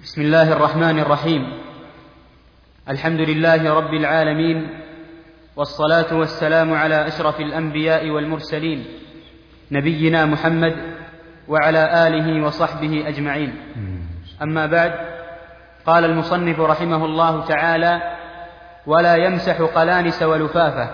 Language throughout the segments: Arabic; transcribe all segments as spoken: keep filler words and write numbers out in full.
بسم الله الرحمن الرحيم. الحمد لله رب العالمين، والصلاة والسلام على أشرف الأنبياء والمرسلين نبينا محمد وعلى آله وصحبه أجمعين. أما بعد، قال المصنف رحمه الله تعالى: ولا يمسح قلانس ولفافة.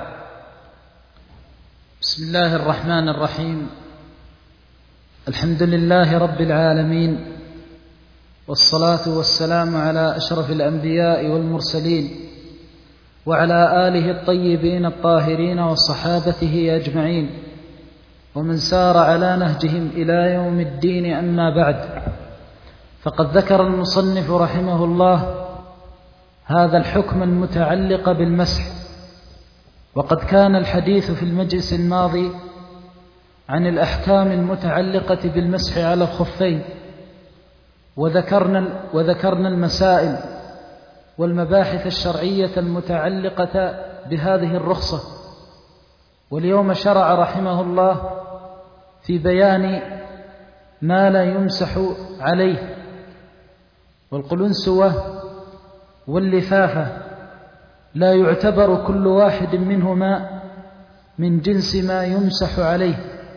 بسم الله الرحمن الرحيم. الحمد لله رب العالمين، والصلاة والسلام على أشرف الأنبياء والمرسلين وعلى آله الطيبين الطاهرين وصحابته أجمعين ومن سار على نهجهم إلى يوم الدين. أما بعد، فقد ذكر المصنف رحمه الله هذا الحكم المتعلق بالمسح، وقد كان الحديث في المجلس الماضي عن الأحكام المتعلقة بالمسح على الخفين، وذكرنا وذكرنا المسائل والمباحث الشرعية المتعلقة بهذه الرخصة. واليوم شرع رحمه الله في بيان ما لا يمسح عليه، والقلنسوة واللفافة لا يعتبر كل واحد منهما من جنس ما يمسح عليه،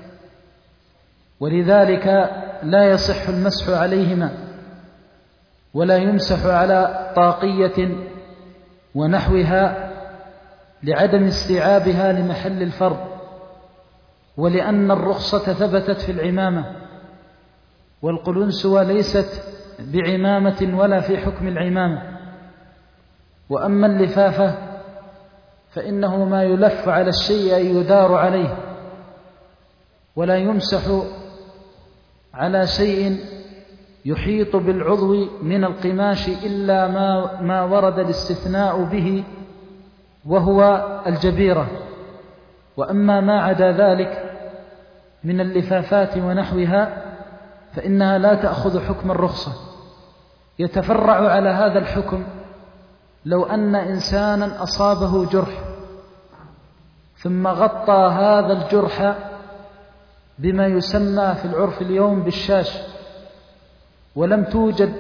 ولذلك لا يصح المسح عليهما، ولا يمسح على طاقية ونحوها لعدم استيعابها لمحل الفرض، ولأن الرخصة ثبتت في العمامة، والقلنسوة ليست بعمامة ولا في حكم العمامة. وأما اللفافة فإنه ما يلف على الشيء أن يدار عليه، ولا يمسح على شيء يحيط بالعضو من القماش إلا ما, ما ورد الاستثناء به، وهو الجبيرة. وأما ما عدا ذلك من اللفافات ونحوها فإنها لا تأخذ حكم الرخصة. يتفرع على هذا الحكم لو أن إنسانا أصابه جرح ثم غطى هذا الجرح بما يسمى في العرف اليوم بالشاش، ولم توجد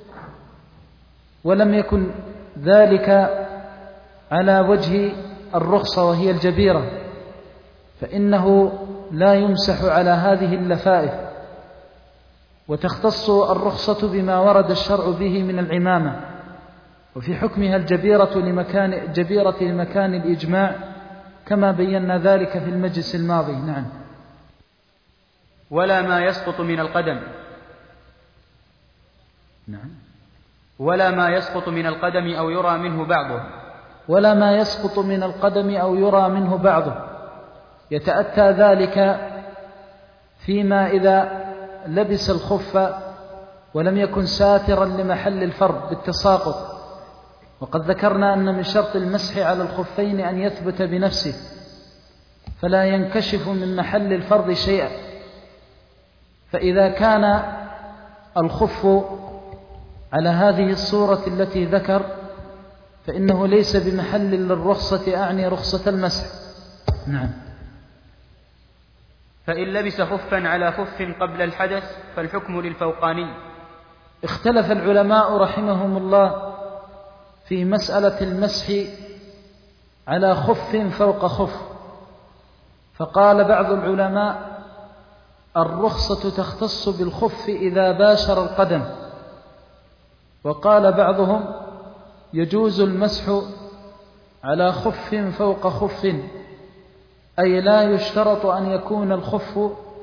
ولم يكن ذلك على وجه الرخصة وهي الجبيرة، فإنه لا يمسح على هذه اللفائف، وتختص الرخصة بما ورد الشرع به من العمامة، وفي حكمها الجبيرة لمكان جبيرة لمكان الإجماع كما بينا ذلك في المجلس الماضي. نعم. ولا ما يسقط من القدم. نعم. ولا ما يسقط من القدم أو يرى منه بعضه. ولا ما يسقط من القدم أو يرى منه بعضه، يتأتى ذلك فيما إذا لبس الخف ولم يكن ساترا لمحل الفرض بالتساقط. وقد ذكرنا أن من شرط المسح على الخفين أن يثبت بنفسه، فلا ينكشف من محل الفرض شيئا. فإذا كان الخف على هذه الصورة التي ذكر فإنه ليس بمحل للرخصة، أعني رخصة المسح. نعم. فإن لبس خفا على خف قبل الحدث فالحكم للفوقاني. اختلف العلماء رحمهم الله في مسألة المسح على خف فوق خف، فقال بعض العلماء الرخصة تختص بالخف إذا باشر القدم، وقال بعضهم يجوز المسح على خف فوق خف، أي لا يشترط أن يكون الخف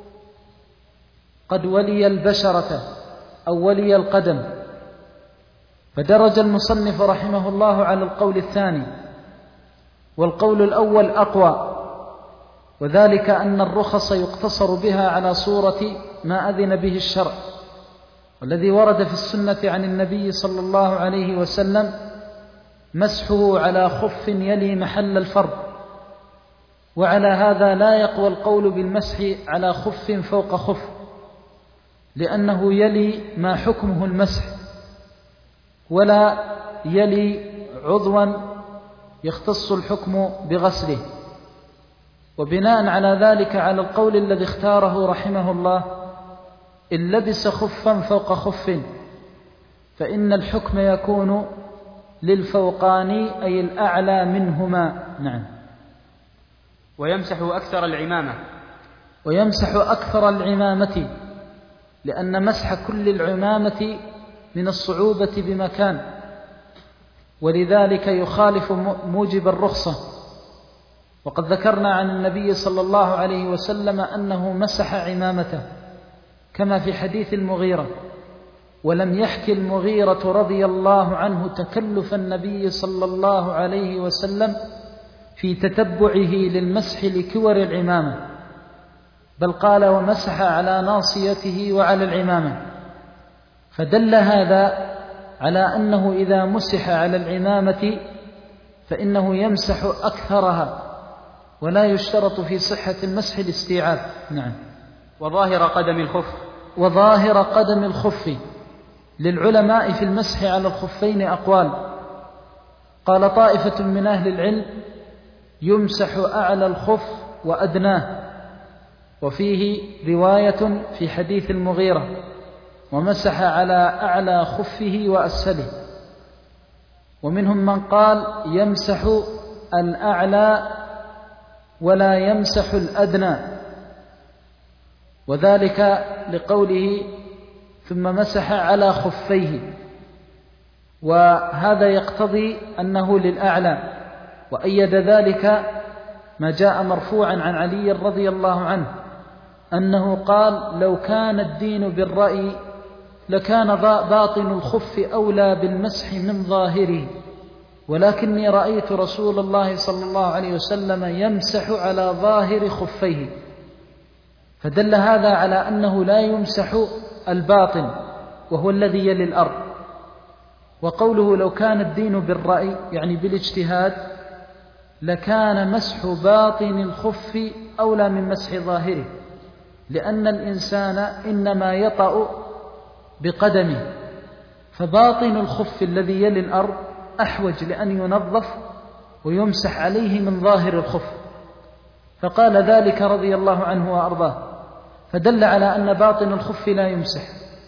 قد ولي البشرة أو ولي القدم. فدرج المصنف رحمه الله على القول الثاني، والقول الأول أقوى، وذلك أن الرخص يقتصر بها على صورة ما أذن به الشرع، والذي ورد في السنة عن النبي صلى الله عليه وسلم مسحه على خف يلي محل الفرض. وعلى هذا لا يقوى القول بالمسح على خف فوق خف، لأنه يلي ما حكمه المسح، ولا يلي عضوا يختص الحكم بغسله. وبناء على ذلك على القول الذي اختاره رحمه الله إن لبس خفا فوق خف فإن الحكم يكون للفوقاني أي الأعلى منهما. نعم. ويمسح أكثر العمامة ويمسح أكثر العمامة، لأن مسح كل العمامة من الصعوبة بمكان، ولذلك يخالف موجب الرخصة. وقد ذكرنا عن النبي صلى الله عليه وسلم أنه مسح عمامته كما في حديث المغيرة، ولم يحكي المغيرة رضي الله عنه تكلف النبي صلى الله عليه وسلم في تتبعه للمسح لكور العمامة، بل قال ومسح على ناصيته وعلى العمامة، فدل هذا على أنه إذا مسح على العمامة فإنه يمسح أكثرها، ولا يشترط في صحة المسح الاستيعاب. نعم. وظاهر قدم الخف وظاهر قدم الخف، للعلماء في المسح على الخفين أقوال. قال طائفة من أهل العلم يمسح أعلى الخف وأدناه، وفيه رواية في حديث المغيرة ومسح على أعلى خفه وأسفله. ومنهم من قال يمسح الأعلى ولا يمسح الأدنى، وذلك لقوله ثم مسح على خفيه، وهذا يقتضي أنه للأعلى. وأيد ذلك ما جاء مرفوعا عن علي رضي الله عنه أنه قال لو كان الدين بالرأي لكان باطن الخف أولى بالمسح من ظاهره، ولكني رأيت رسول الله صلى الله عليه وسلم يمسح على ظاهر خفيه، فدل هذا على أنه لا يمسح الباطن وهو الذي يلي الأرض. وقوله لو كان الدين بالرأي يعني بالاجتهاد لكان مسح باطن الخف أولى من مسح ظاهره، لأن الإنسان إنما يطأ بقدمه، فباطن الخف الذي يلي الأرض أحوج لأن ينظف ويمسح عليه من ظاهر الخف، فقال ذلك رضي الله عنه وأرضاه، فدل على أن باطن الخف لا يمسح.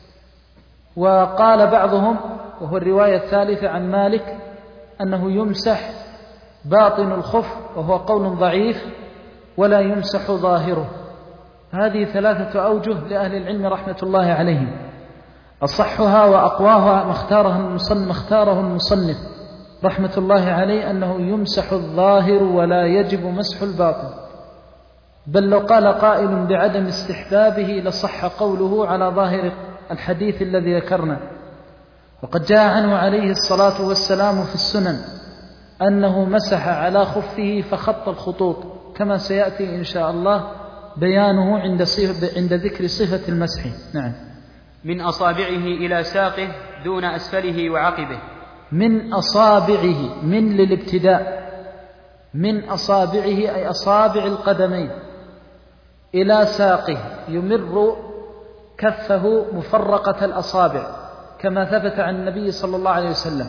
وقال بعضهم وهو الرواية الثالثة عن مالك أنه يمسح باطن الخف، وهو قول ضعيف، ولا يمسح ظاهره. هذه ثلاثة أوجه لأهل العلم رحمة الله عليهم، أصحها وأقواها ما اختاره المصنف, اختاره المصنف رحمة الله عليه أنه يمسح الظاهر ولا يجب مسح الباطن، بل لو قال قائل بعدم استحبابه لصح قوله على ظاهر الحديث الذي ذكرنا. وقد جاء عنه عليه الصلاة والسلام في السنن أنه مسح على خفه فخط الخطوط، كما سيأتي إن شاء الله بيانه عند, عند ذكر صفة المسح. نعم. من أصابعه إلى ساقه دون أسفله وعقبه. من أصابعه، من للابتداء، من أصابعه أي أصابع القدمين، إلى ساقه يمر كفه مفرقة الأصابع كما ثبت عن النبي صلى الله عليه وسلم.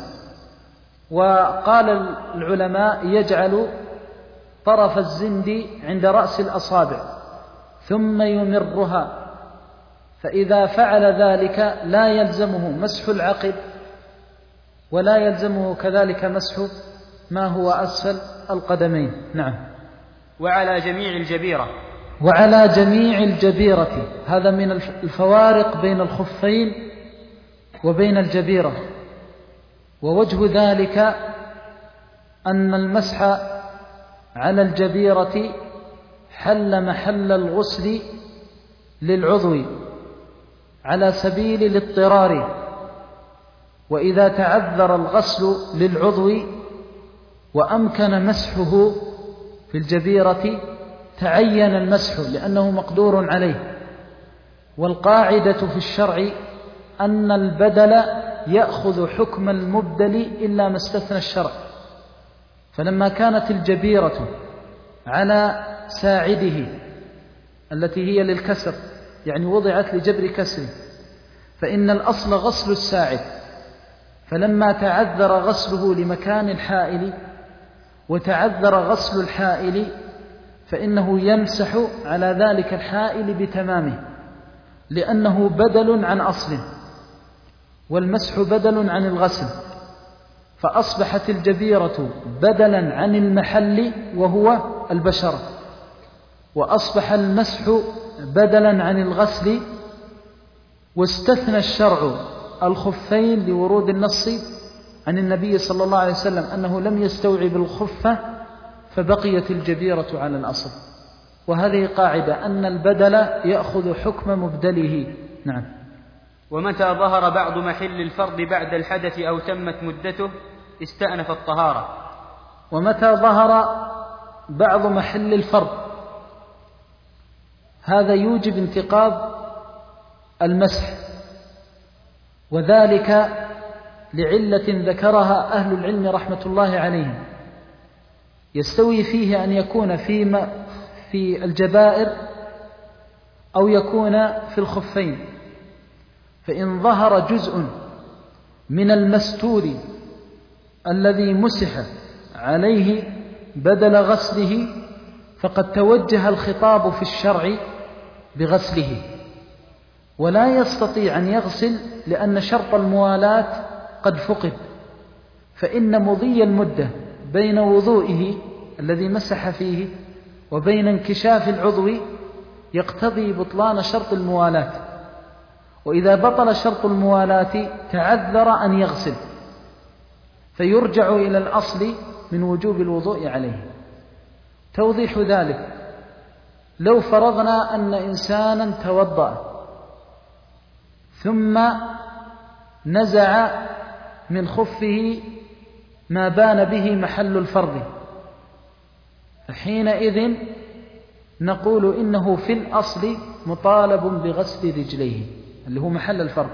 وقال العلماء يجعل طرف الزند عند رأس الأصابع ثم يمرها، فإذا فعل ذلك لا يلزمه مسح العقب ولا يلزمه كذلك مسح ما هو أسفل القدمين. نعم. وعلى جميع الجبيرة. وعلى جميع الجبيرة، هذا من الفوارق بين الخفين وبين الجبيرة. ووجه ذلك أن المسح على الجبيرة حل محل الغسل للعضو على سبيل الاضطرار، وإذا تعذر الغسل للعضو وأمكن مسحه في الجبيرة تعين المسح لأنه مقدور عليه. والقاعدة في الشرع أن البدل يأخذ حكم المبدل إلا ما استثنى الشرع، فلما كانت الجبيرة على ساعده التي هي للكسر، يعني وضعت لجبر كسر، فإن الأصل غسل الساعد، فلما تعذر غسله لمكان الحائل وتعذر غسل الحائل فإنه يمسح على ذلك الحائل بتمامه، لأنه بدل عن أصل. والمسح بدل عن الغسل، فأصبحت الجبيرة بدلا عن المحل وهو البشرة، وأصبح المسح بدلا عن الغسل. واستثنى الشرع الخفين لورود النص عن النبي صلى الله عليه وسلم أنه لم يستوعب الخفة، فبقيت الجبيرة على الأصل. وهذه قاعدة أن البدل يأخذ حكم مبدله. نعم. ومتى ظهر بعض محل الفرض بعد الحدث أو تمت مدته استأنف الطهارة. ومتى ظهر بعض محل الفرض هذا يوجب انتقاض المسح، وذلك لعلة ذكرها أهل العلم رحمة الله عليهم. يستوي فيه أن يكون في في الجبائر أو يكون في الخفين. فإن ظهر جزء من المستور الذي مسح عليه بدل غسله فقد توجه الخطاب في الشرع بغسله، ولا يستطيع أن يغسل لأن شرط الموالاة قد فقد، فإن مضي المدة بين وضوئه الذي مسح فيه وبين انكشاف العضو يقتضي بطلان شرط الموالاة. وإذا بطل شرط الموالاة تعذر أن يغسل، فيرجع إلى الأصل من وجوب الوضوء عليه. توضيح ذلك: لو فرضنا أن إنسانا توضأ ثم نزع من خفه ما بان به محل الفرض، فحينئذ نقول إنه في الأصل مطالب بغسل رجليه اللي هو محل الفرض،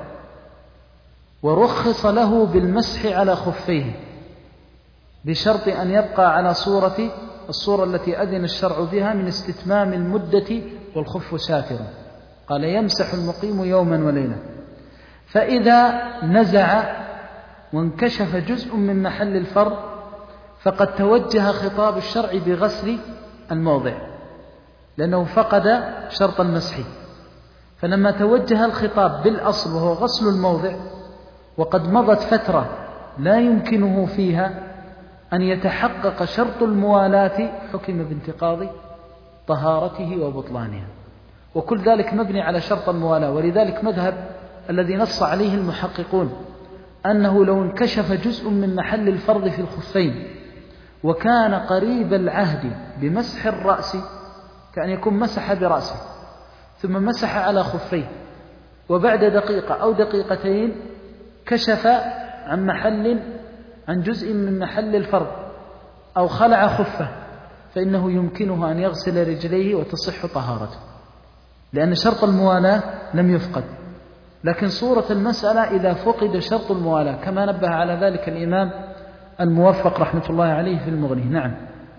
ورخص له بالمسح على خفيه بشرط أن يبقى على صورة الصورة التي أذن الشرع بها من استتمام المدة والخف ساتر. قال: يمسح المقيم يوما وليلة. فإذا نزع وانكشف جزء من محل الفرض فقد توجه خطاب الشرع بغسل الموضع، لأنه فقد شرط المسح. فلما توجه الخطاب بالأصل وهو غسل الموضع، وقد مضت فترة لا يمكنه فيها أن يتحقق شرط الموالاة، حكم بانتقاض طهارته وبطلانها. وكل ذلك مبني على شرط الموالاة. ولذلك مذهب الذي نص عليه المحققون أنه لو انكشف جزء من محل الفرض في الخفين وكان قريب العهد بمسح الرأس، كأن يكون مسح برأسه ثم مسح على خفيه، وبعد دقيقة أو دقيقتين كشف عن محل عن جزء من محل الفرض أو خلع خفه، فإنه يمكنه أن يغسل رجليه وتصح طهارته، لأن شرط الموالاة لم يفقد. لكن صورة المسألة إذا فقد شرط الموالاة، كما نبه على ذلك الإمام الموفق رحمة الله عليه في المغني. نعم.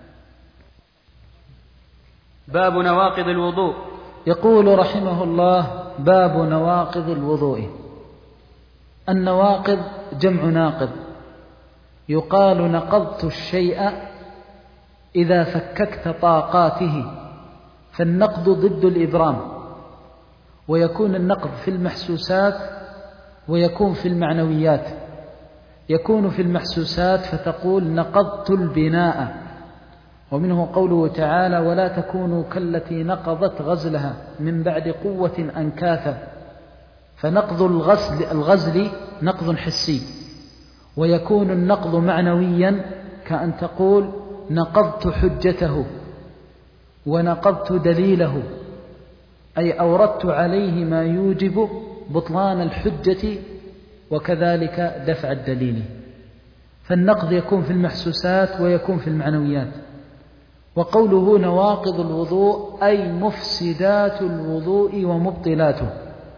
باب نواقض الوضوء. يقول رحمه الله: باب نواقض الوضوء. النواقض جمع ناقض، يقال نقضت الشيء إذا فككت طاقاته، فالنقض ضد الإبرام، ويكون النقض في المحسوسات ويكون في المعنويات. يكون في المحسوسات فتقول نقضت البناء، ومنه قوله تعالى: ولا تكونوا كالتي نقضت غزلها من بعد قوة أنكاثا. فنقض الغزل, الغزل نقض حسي. ويكون النقض معنويا كأن تقول نقضت حجته ونقضت دليله، أي أوردت عليه ما يوجب بطلان الحجة وكذلك دفع الدليل. فالنقض يكون في المحسوسات ويكون في المعنويات. وقوله نواقض الوضوء أي مفسدات الوضوء ومبطلاته.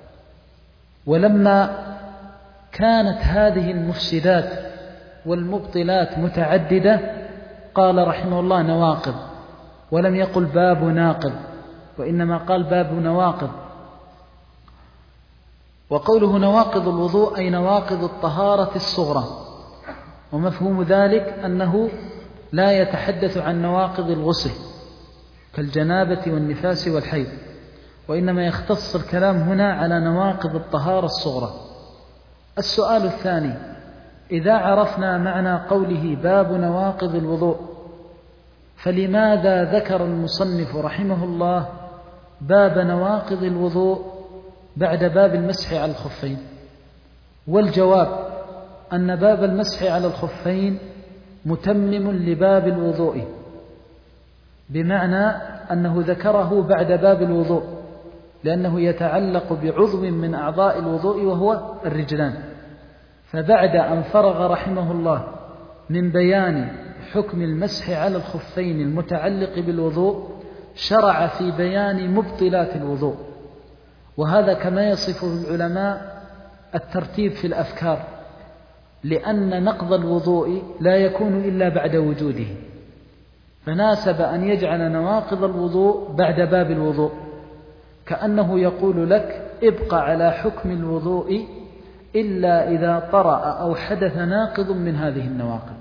ولما كانت هذه المفسدات والمبطلات متعددة قال رحمه الله نواقض، ولم يقل باب ناقض، وإنما قال باب نواقض. وقوله نواقض الوضوء أي نواقض الطهارة الصغرى، ومفهوم ذلك أنه لا يتحدث عن نواقض الغسل كالجنابة والنفاس والحيض، وإنما يختص الكلام هنا على نواقض الطهارة الصغرى السؤال الثاني: إذا عرفنا معنى قوله باب نواقض الوضوء، فلماذا ذكر المصنف رحمه الله باب نواقض الوضوء بعد باب المسح على الخفين؟ والجواب أن باب المسح على الخفين متمم لباب الوضوء، بمعنى أنه ذكره بعد باب الوضوء لأنه يتعلق بعضو من أعضاء الوضوء وهو الرجلان. فبعد أن فرغ رحمه الله من بيان حكم المسح على الخفين المتعلق بالوضوء، شرع في بيان مبطلات الوضوء، وهذا كما يصفه العلماء الترتيب في الأفكار، لأن نقض الوضوء لا يكون إلا بعد وجوده، فناسب أن يجعل نواقض الوضوء بعد باب الوضوء، كأنه يقول لك ابقى على حكم الوضوء إلا إذا طرأ أو حدث ناقض من هذه النواقض.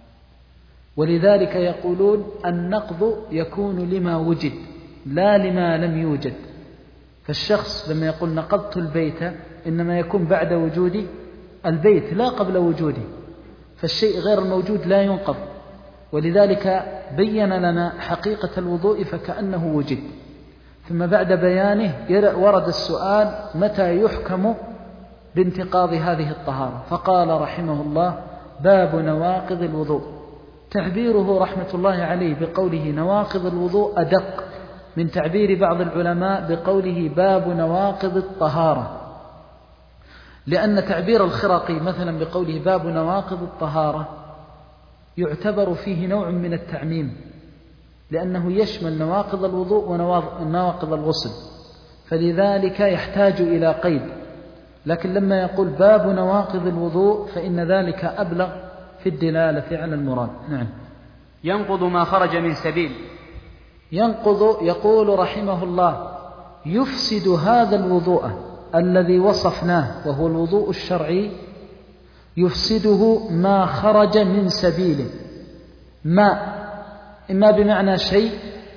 ولذلك يقولون النقض يكون لما وجد لا لما لم يوجد. فالشخص لما يقول نقضت البيت إنما يكون بعد وجود البيت لا قبل وجوده، فالشيء غير الموجود لا ينقض. ولذلك بين لنا حقيقة الوضوء فكأنه وجد. ثم بعد بيانه ورد السؤال متى يحكم بانتقاض هذه الطهارة، فقال رحمه الله باب نواقض الوضوء. تعبيره رحمة الله عليه بقوله نواقض الوضوء أدق من تعبير بعض العلماء بقوله باب نواقض الطهارة، لأن تعبير الخرقي مثلا بقوله باب نواقض الطهارة يعتبر فيه نوع من التعميم، لأنه يشمل نواقض الوضوء ونواقض الغسل، فلذلك يحتاج إلى قيد. لكن لما يقول باب نواقض الوضوء فإن ذلك أبلغ في الدلالة على المراد. نعم. ينقض ما خرج من سبيل. ينقض، يقول رحمه الله يفسد هذا الوضوء الذي وصفناه وهو الوضوء الشرعي، يفسده ما خرج من سبيله. ما إما بمعنى شيء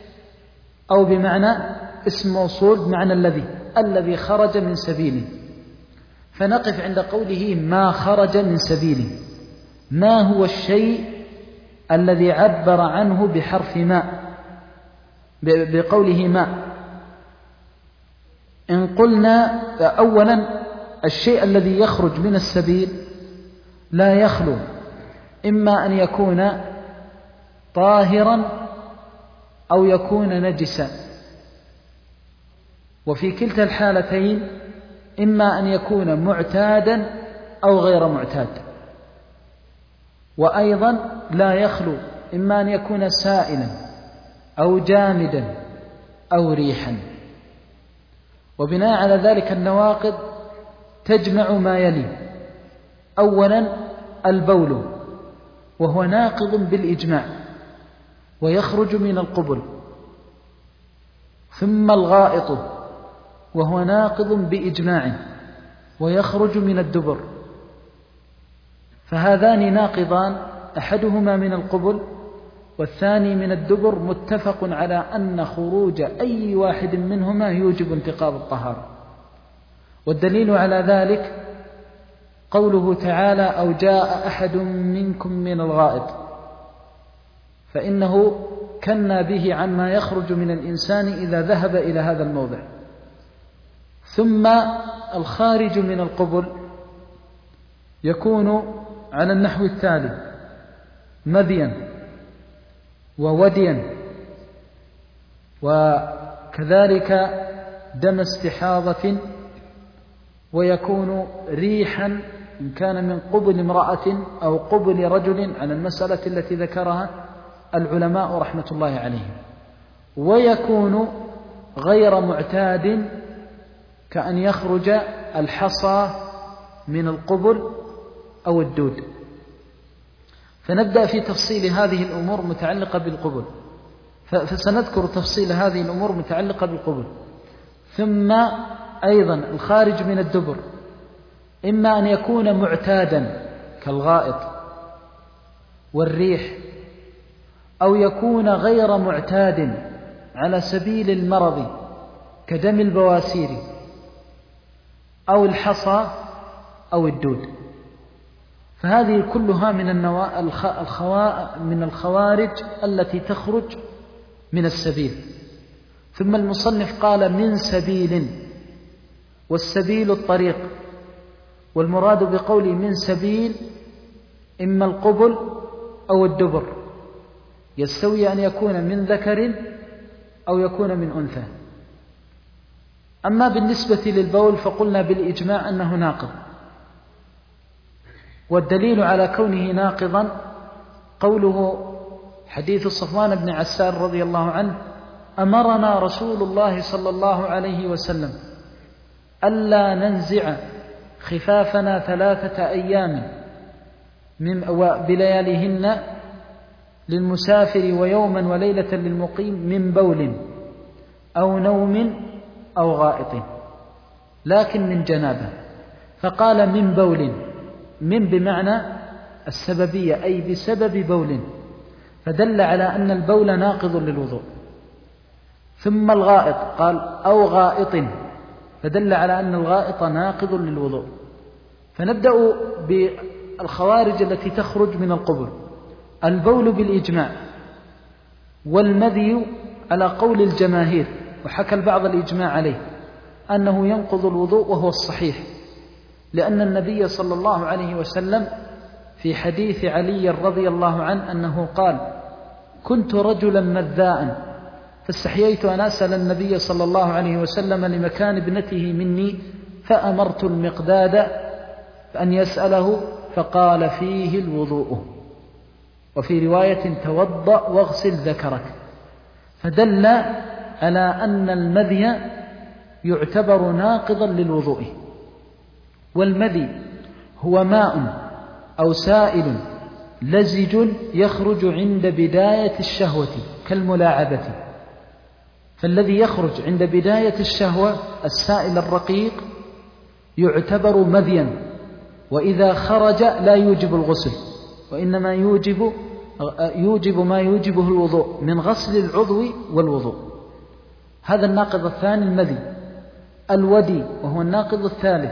أو بمعنى اسم موصول بمعنى الذي الذي خرج من سبيله. فنقف عند قوله ما خرج من سبيله. ما هو الشيء الذي عبر عنه بحرف ما بقوله ما؟ إن قلنا أولا الشيء الذي يخرج من السبيل لا يخلو إما أن يكون طاهرا أو يكون نجسا، وفي كلتا الحالتين إما أن يكون معتادا أو غير معتاد. وأيضا لا يخلو إما أن يكون سائلا أو جامدا أو ريحا. وبناء على ذلك النواقض تجمع ما يلي: أولا البول وهو ناقض بالإجماع ويخرج من القبل، ثم الغائط وهو ناقض بإجماع ويخرج من الدبر. فهذان ناقضان، أحدهما من القبل والثاني من الدبر، متفق على أن خروج أي واحد منهما يوجب انتقاض الطهارة. والدليل على ذلك قوله تعالى أو جاء أحد منكم من الغائط، فإنه كنى به عما يخرج من الإنسان إذا ذهب إلى هذا الموضع. ثم الخارج من القبل يكون على النحو التالي: مذيا ووديا، وكذلك دم استحاضة، ويكون ريحا إن كان من قبل امرأة أو قبل رجل على المسألة التي ذكرها العلماء رحمة الله عليهم، ويكون غير معتاد كأن يخرج الحصى من القبل أو الدود. فنبدأ في تفصيل هذه الأمور متعلقة بالقبل، فسنذكر تفصيل هذه الأمور متعلقة بالقبل. ثم أيضا الخارج من الدبر إما أن يكون معتادا كالغائط والريح، أو يكون غير معتاد على سبيل المرض كدم البواسير أو الحصى أو الدود. فهذه كلها من النوا... الخ... الخوا... من الخوارج التي تخرج من السبيل. ثم المصنف قال من سبيل، والسبيل الطريق، والمراد بقوله من سبيل إما القبل أو الدبر، يستوي أن يكون من ذكر أو يكون من أنثى. أما بالنسبة للبول فقلنا بالإجماع أنه ناقض، والدليل على كونه ناقضا قوله حديث صفوان بن عسار رضي الله عنه: أمرنا رسول الله صلى الله عليه وسلم ألا ننزع خفافنا ثلاثة أيام من بلياليهن للمسافر ويوما وليلة للمقيم من بول أو نوم أو غائط، لكن من جنابه. فقال من بول، من بمعنى السببية، أي بسبب بول، فدل على أن البول ناقض للوضوء. ثم الغائط قال أو غائط، فدل على أن الغائط ناقض للوضوء. فنبدأ بالخوارج التي تخرج من القبل. البول بالإجماع، والمذي على قول الجماهير، وحكى البعض الإجماع عليه أنه ينقض الوضوء، وهو الصحيح، لأن النبي صلى الله عليه وسلم في حديث علي رضي الله عنه أنه قال: كنت رجلا مذاء فاستحييت أن أسأل النبي صلى الله عليه وسلم لمكان ابنته مني، فأمرت المقداد أن يسأله فقال: فيه الوضوء. وفي رواية: توضأ واغسل ذكرك. فدل على أن المذي يعتبر ناقضا للوضوء. والمذي هو ماء أو سائل لزج يخرج عند بداية الشهوة كالملاعبة. فالذي يخرج عند بداية الشهوة السائل الرقيق يعتبر مذيا، وإذا خرج لا يوجب الغسل، وإنما يوجب يوجب ما يوجبه الوضوء من غسل العضو والوضوء. هذا الناقض الثاني المذي. الودي وهو الناقض الثالث،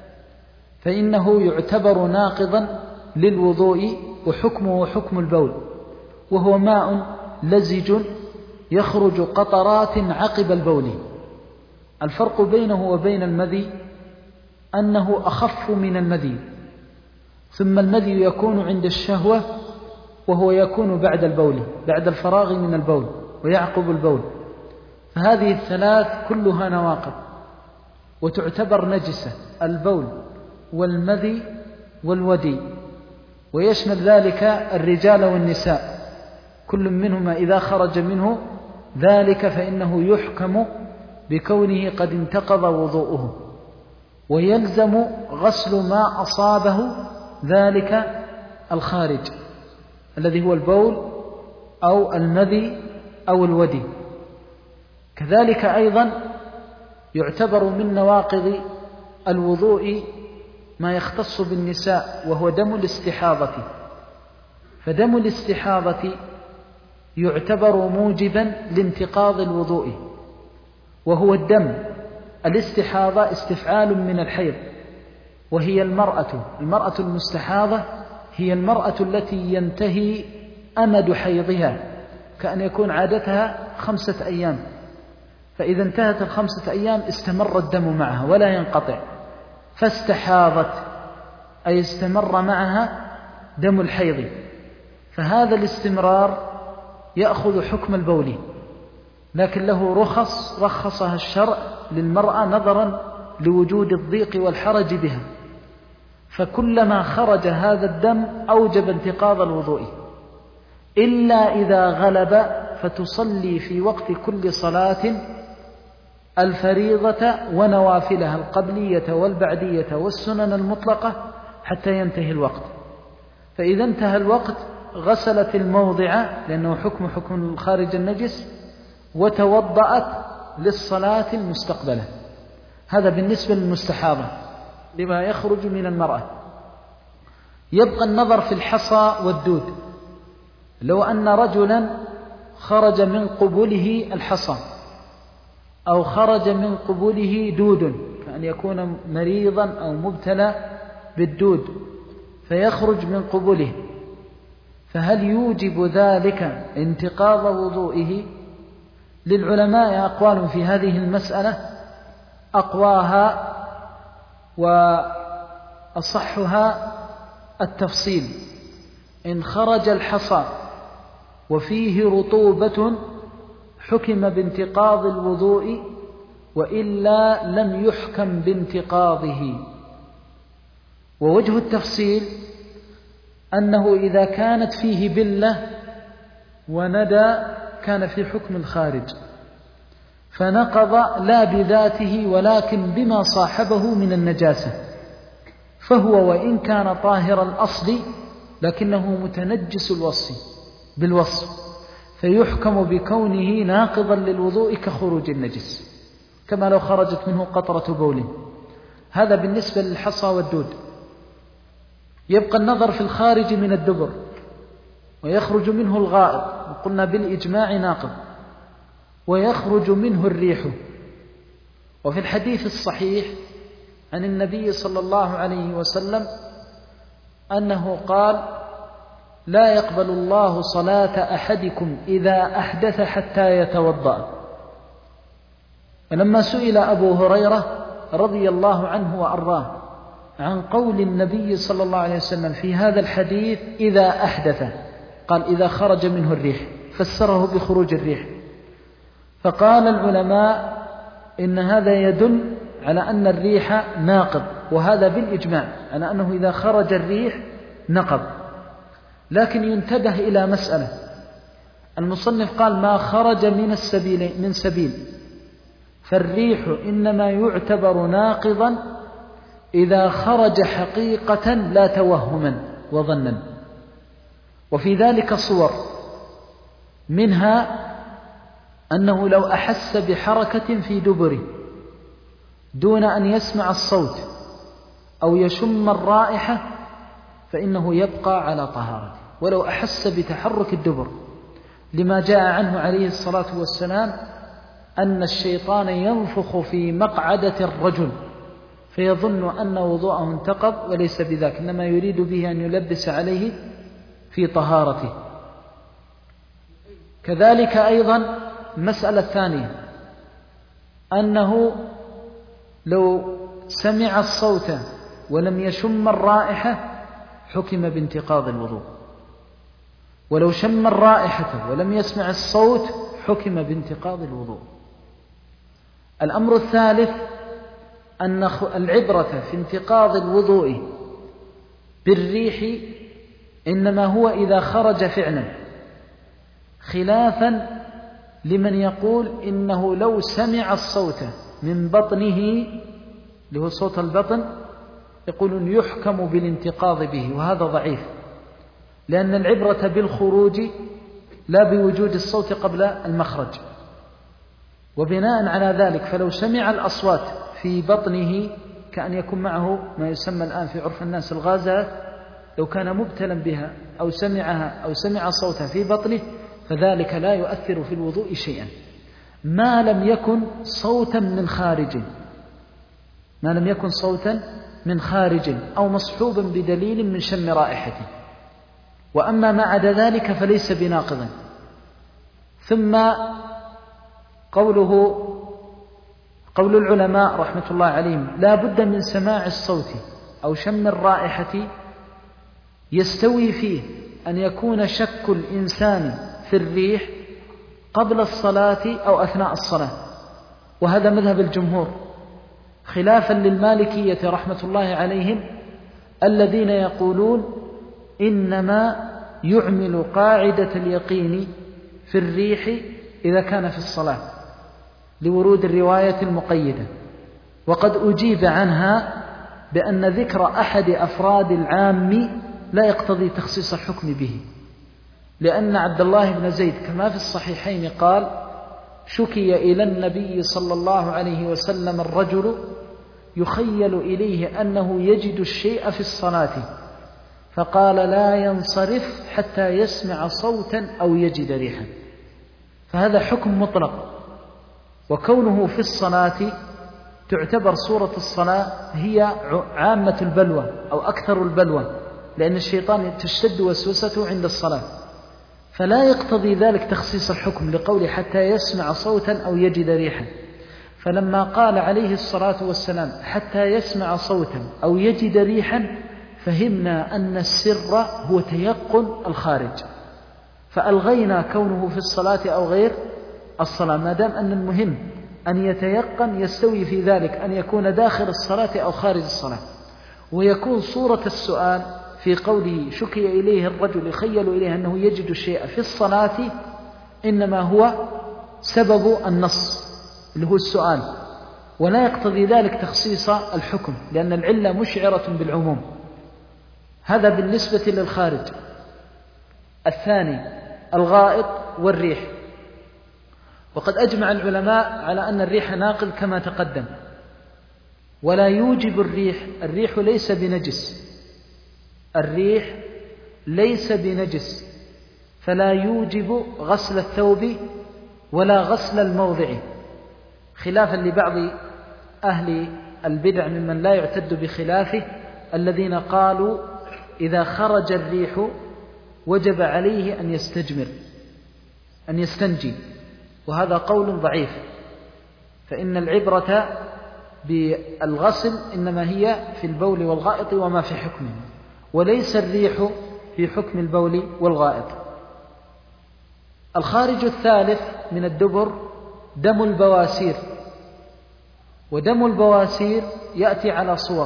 فإنه يعتبر ناقضا للوضوء، وحكمه حكم البول، وهو ماء لزج يخرج قطرات عقب البول. الفرق بينه وبين المذي أنه أخف من المذي. ثم المذي يكون عند الشهوة، وهو يكون بعد البول، بعد الفراغ من البول ويعقب البول. فهذه الثلاث كلها نواقض وتعتبر نجسة: البول والمذي والودي، ويشمل ذلك الرجال والنساء، كل منهما إذا خرج منه ذلك فإنه يحكم بكونه قد انتقض وضوءه، ويلزم غسل ما أصابه ذلك الخارج الذي هو البول أو المذي أو الودي. كذلك أيضا يعتبر من نواقض الوضوء ما يختص بالنساء، وهو دم الاستحاضة. فدم الاستحاضة يعتبر موجبا لانتقاض الوضوء، وهو الدم الاستحاضة استفعال من الحيض، وهي المرأة المرأة المستحاضة هي المرأة التي ينتهي أمد حيضها، كأن يكون عادتها خمسة أيام، فإذا انتهت الخمسة أيام استمر الدم معها ولا ينقطع، فاستحاضت أي استمر معها دم الحيض. فهذا الاستمرار يأخذ حكم البول، لكن له رخص رخصها الشرع للمرأة نظرا لوجود الضيق والحرج بها. فكلما خرج هذا الدم أوجب انتقاض الوضوء، إلا إذا غلب فتصلي في وقت كل صلاة الفريضة ونوافلها القبلية والبعدية والسنن المطلقة حتى ينتهي الوقت. فإذا انتهى الوقت غسلت الموضع لأنه حكم حكم الخارج النجس، وتوضأت للصلاة المستقبلة. هذا بالنسبة للمستحاضة لما يخرج من المرأة. يبقى النظر في الحصى والدود. لو أن رجلا خرج من قبله الحصى أو خرج من قبله دود، كأن يكون مريضا أو مبتلى بالدود فيخرج من قبله، فهل يوجب ذلك انتقاض وضوئه؟ للعلماء أقوال في هذه المسألة، أقواها وأصحها التفصيل. إن خرج الحصى وفيه رطوبة حكم بانتقاض الوضوء، وإلا لم يحكم بانتقاضه. ووجه التفصيل أنه إذا كانت فيه بلة وندى كان في حكم الخارج، فنقض لا بذاته ولكن بما صاحبه من النجاسة، فهو وإن كان طاهر الأصل لكنه متنجس الوصف بالوصف، فيحكم بكونه ناقضا للوضوء كخروج النجس، كما لو خرجت منه قطرة بول. هذا بالنسبة للحصى والدود. يبقى النظر في الخارج من الدبر، ويخرج منه الغائط، وقلنا بالإجماع ناقض، ويخرج منه الريح. وفي الحديث الصحيح عن النبي صلى الله عليه وسلم أنه قال: لا يقبل الله صلاة أحدكم إذا أحدث حتى يتوضأ. ولما سئل أبو هريرة رضي الله عنه وأرضاه عن قول النبي صلى الله عليه وسلم في هذا الحديث إذا أحدث، قال: إذا خرج منه الريح، فسره بخروج الريح. فقال العلماء إن هذا يدل على أن الريح ناقض، وهذا بالإجماع على أنه إذا خرج الريح نقض. لكن ينتبه إلى مسألة، المصنف قال: ما خرج من السبيل من سبيل، فالريح إنما يعتبر ناقضا إذا خرج حقيقة لا توهما وظنا. وفي ذلك صور، منها أنه لو أحس بحركة في دبره دون أن يسمع الصوت أو يشم الرائحة فإنه يبقى على طهارته، ولو أحس بتحرك الدبر، لما جاء عنه عليه الصلاة والسلام أن الشيطان ينفخ في مقعدة الرجل فيظن أن وضوءه انتقض، وليس بذاك، إنما يريد به أن يلبس عليه في طهارته. كذلك أيضا المسألة الثانية أنه لو سمع الصوت ولم يشم الرائحة حكم بانتقاض الوضوء، ولو شم الرائحة ولم يسمع الصوت حكم بانتقاض الوضوء. الأمر الثالث أن العبرة في انتقاض الوضوء بالريح إنما هو إذا خرج فعلا، خلافا لمن يقول إنه لو سمع الصوت من بطنه، اللي هو صوت البطن، يقولون يحكم بالانتقاض به، وهذا ضعيف، لأن العبرة بالخروج لا بوجود الصوت قبل المخرج. وبناء على ذلك فلو سمع الأصوات في بطنه، كأن يكون معه ما يسمى الآن في عرف الناس الغازات، لو كان مبتلا بها أو سمعها أو سمع صوتها في بطنه فذلك لا يؤثر في الوضوء شيئا، ما لم يكن صوتا من خارج، ما لم يكن صوتا من خارج أو مصحوبا بدليل من شم رائحته. وأما ما عدا ذلك فليس بناقضا. ثم قوله قول العلماء رحمة الله عليهم: لا بد من سماع الصوت أو شم الرائحة، يستوي فيه أن يكون شك الإنسان في الريح قبل الصلاة أو أثناء الصلاة، وهذا مذهب الجمهور، خلافا للمالكية رحمة الله عليهم الذين يقولون إنما يعمل قاعدة اليقين في الريح إذا كان في الصلاة، لورود الرواية المقيدة. وقد أجيب عنها بأن ذكر أحد أفراد العام لا يقتضي تخصيص الحكم به، لأن عبد الله بن زيد كما في الصحيحين قال: شكي إلى النبي صلى الله عليه وسلم الرجل يخيل إليه أنه يجد الشيء في الصلاة، فقال: لا ينصرف حتى يسمع صوتا أو يجد ريحا. فهذا حكم مطلق، وكونه في الصلاة تعتبر صورة الصلاة هي عامة البلوى أو أكثر البلوى، لأن الشيطان تشتد وسوسته عند الصلاة، فلا يقتضي ذلك تخصيص الحكم لقوله حتى يسمع صوتا أو يجد ريحا. فلما قال عليه الصلاة والسلام حتى يسمع صوتا أو يجد ريحا فهمنا أن السر هو تيقن الخارج، فألغينا كونه في الصلاة أو غير الصلاة، ما دام أن المهم أن يتيقن، يستوي في ذلك أن يكون داخل الصلاة أو خارج الصلاة. ويكون صورة السؤال في قوله شكي إليه الرجل يخيل إليه أنه يجد الشيء في الصلاة إنما هو سبب النص اللي هو السؤال، ولا يقتضي ذلك تخصيص الحكم لأن العلة مشعرة بالعموم. هذا بالنسبة للخارج. الثاني الغائط والريح. وقد أجمع العلماء على أن الريح ناقل كما تقدم، ولا يوجب الريح، الريح ليس بنجس، الريح ليس بنجس، فلا يوجب غسل الثوب ولا غسل الموضع، خلافا لبعض أهل البدع ممن لا يعتد بخلافه الذين قالوا إذا خرج الريح وجب عليه أن يستجمر أن يستنجي، وهذا قول ضعيف، فإن العبرة بالغسل إنما هي في البول والغائط وما في حكمه، وليس الريح في حكم البول والغائط. الخارج الثالث من الدبر دم البواسير، ودم البواسير يأتي على صور،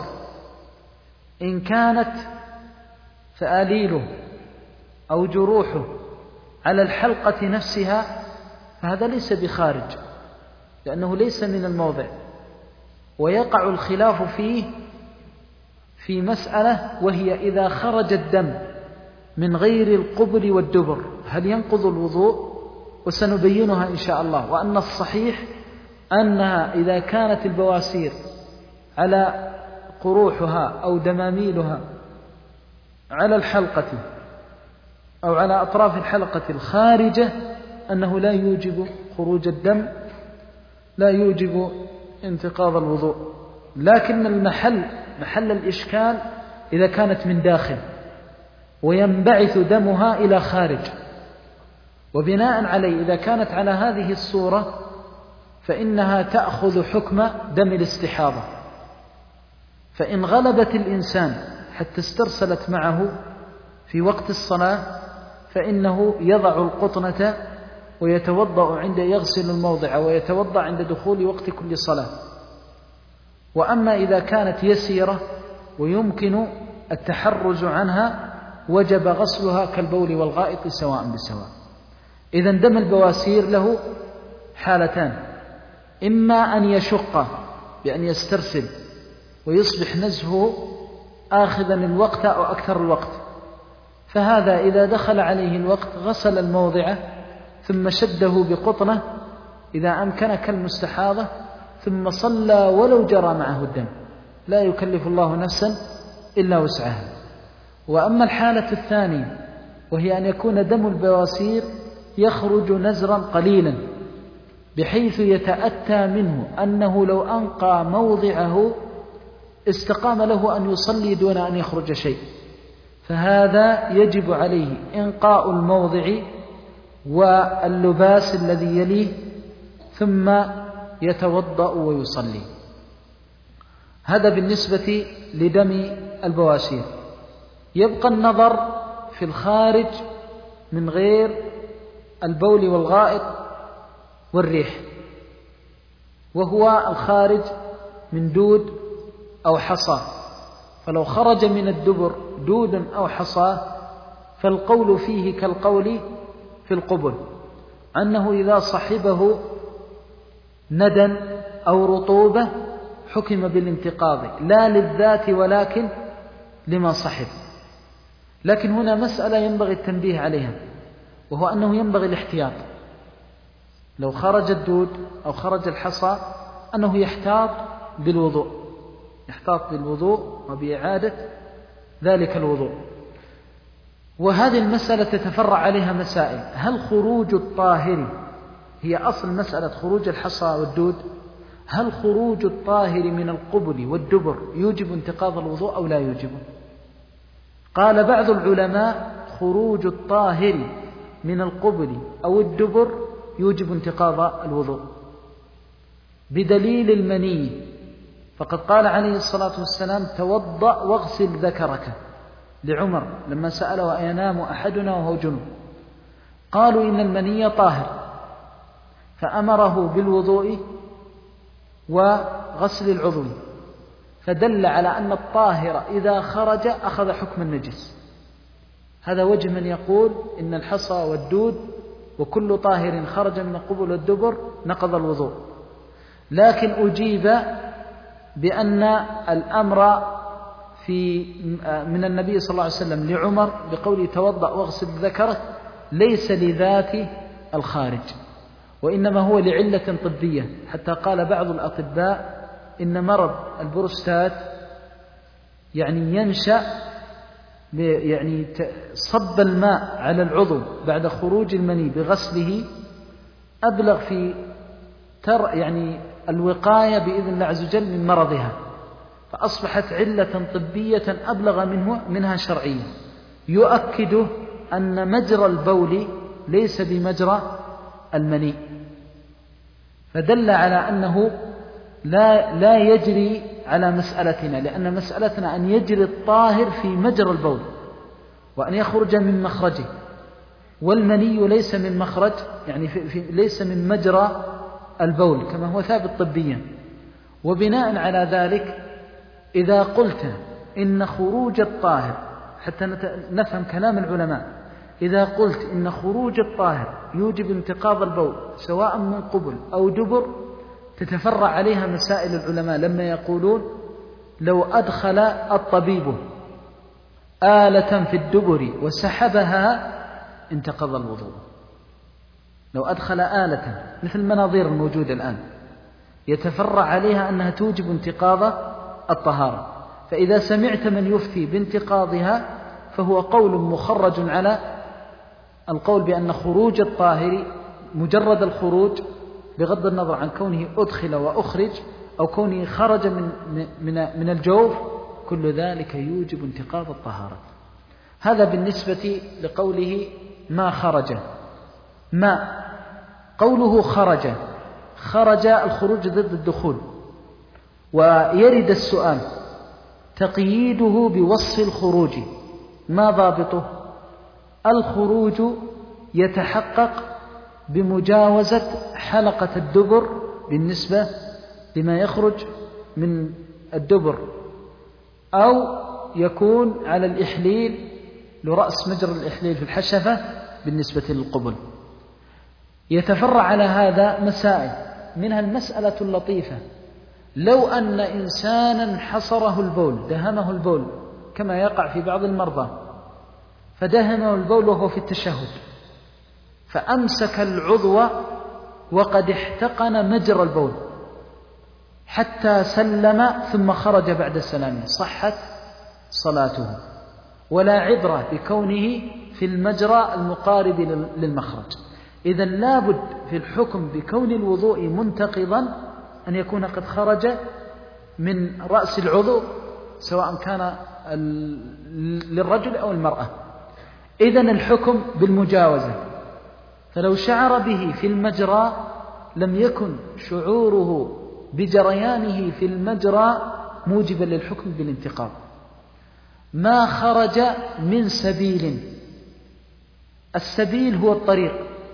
إن كانت فآليله أو جروحه على الحلقة نفسها فهذا ليس بخارج لأنه ليس من الموضع. ويقع الخلاف فيه في مسألة، وهي إذا خرج الدم من غير القبل والدبر هل ينقض الوضوء؟ وسنبينها إن شاء الله. وأن الصحيح أنها إذا كانت البواسير على قروحها أو دماميلها على الحلقة أو على أطراف الحلقة الخارجة أنه لا يوجب خروج الدم، لا يوجب انتقاض الوضوء. لكن المحل محل الإشكال إذا كانت من داخل وينبعث دمها إلى خارج، وبناء عليه إذا كانت على هذه الصورة فإنها تأخذ حكم دم الاستحاضة. فإن غلبت الإنسان حتى استرسلت معه في وقت الصلاة فإنه يضع القطنة ويتوضأ عند يغسل الموضع ويتوضأ عند دخول وقت كل صلاة. وأما إذا كانت يسيرة ويمكن التحرز عنها وجب غسلها كالبول والغائط سواء بسواء. إذن دم البواسير له حالتان، إما أن يشق بأن يسترسل ويصبح نزهه آخذا الوقت أو أكثر الوقت، فهذا إذا دخل عليه الوقت غسل الموضع ثم شده بقطنة إذا أمكن كالمستحاضة ثم صلى ولو جرى معه الدم، لا يكلف الله نفسا إلا وسعها. وأما الحالة الثانية وهي أن يكون دم البواسير يخرج نزرا قليلا بحيث يتأتى منه أنه لو أنقى موضعه استقام له أن يصلي دون أن يخرج شيء، فهذا يجب عليه إنقاء الموضع واللباس الذي يليه ثم يتوضأ ويصلي. هذا بالنسبة لدم البواسير. يبقى النظر في الخارج من غير البول والغائط والريح، وهو الخارج من دود أو حصى. فلو خرج من الدبر دود أو حصى فالقول فيه كالقول في القبل، أنه إذا صحبه ندى أو رطوبة حكم بالانتقاض لا للذات ولكن لما صحب. لكن هنا مسألة ينبغي التنبيه عليها، وهو أنه ينبغي الاحتياط. لو خرج الدود أو خرج الحصى أنه يحتاط بالوضوء، يحتاط بالوضوء وبإعادة ذلك الوضوء. وهذه المسألة تتفرع عليها مسائل. هل خروج الطاهر هي أصل مسألة خروج الحصى والدود، هل خروج الطاهر من القبل والدبر يوجب انتقاض الوضوء أو لا يوجب؟ قال بعض العلماء خروج الطاهر من القبل أو الدبر يوجب انتقاض الوضوء بدليل المني، فقد قال عليه الصلاة والسلام توضأ واغسل ذكرك لعمر لما سأله أينام أحدنا وهو جنوب، قالوا إن المني طاهر فأمره بالوضوء وغسل العضو، فدل على أن الطاهر إذا خرج أخذ حكم النجس. هذا وجه من يقول إن الحصى والدود وكل طاهر خرج من القبل والدبر نقض الوضوء، لكن أجيب بأن الأمر في من النبي صلى الله عليه وسلم لعمر بقوله توضأ واغسل ذكرك ليس لذات الخارج، وإنما هو لعلة طبية، حتى قال بعض الأطباء إن مرض البروستات يعني ينشأ يعني صب الماء على العضو بعد خروج المني بغسله أبلغ في تر يعني الوقاية بإذن الله عز وجل من مرضها، فأصبحت علة طبية أبلغ منه منها شرعية، يؤكد أن مجرى البول ليس بمجرى المني، فدل على أنه لا لا يجري على مسألتنا، لأن مسألتنا أن يجري الطاهر في مجرى البول وأن يخرج من مخرجه، والمني ليس من مخرج يعني في في ليس من مجرى البول كما هو ثابت طبيا. وبناء على ذلك إذا قلت إن خروج الطاهر، حتى نفهم كلام العلماء، إذا قلت إن خروج الطاهر يوجب انتقاض البول سواء من قبل أو دبر، تتفرع عليها مسائل العلماء لما يقولون لو أدخل الطبيب آلة في الدبر وسحبها انتقض الوضوء. لو أدخل آلة مثل المناظير الموجودة الآن يتفرع عليها أنها توجب انتقاض الطهارة، فإذا سمعت من يفتي بانتقاضها فهو قول مخرج على القول بأن خروج الطاهر مجرد الخروج بغض النظر عن كونه أدخل وأخرج أو كونه خرج من من من الجوف، كل ذلك يوجب انتقاض الطهارة. هذا بالنسبة لقوله ما خرج. ما قوله خرج، خرج الخروج ضد الدخول، ويرد السؤال تقييده بوصف الخروج ما ضابطه؟ الخروج يتحقق بمجاوزة حلقة الدبر بالنسبة لما يخرج من الدبر، أو يكون على الإحليل لرأس مجرى الإحليل في الحشفة بالنسبة للقبل. يتفرع على هذا مسائل، منها المسألة اللطيفة لو أن إنسانا حصره البول دهمه البول كما يقع في بعض المرضى، فدهمه البول وهو في التشهد فأمسك العضو وقد احتقن مجرى البول حتى سلم ثم خرج بعد سلامه، صحت صلاته ولا عبرة بكونه في المجرى المقارب للمخرج. إذن لابد في الحكم بكون الوضوء منتقضا أن يكون قد خرج من رأس العضو سواء كان للرجل أو المرأة. إذن الحكم بالمجاوزة، فلو شعر به في المجرى لم يكن شعوره بجريانه في المجرى موجبا للحكم بالانتقاض. ما خرج من سبيل، السبيل هو الطريق،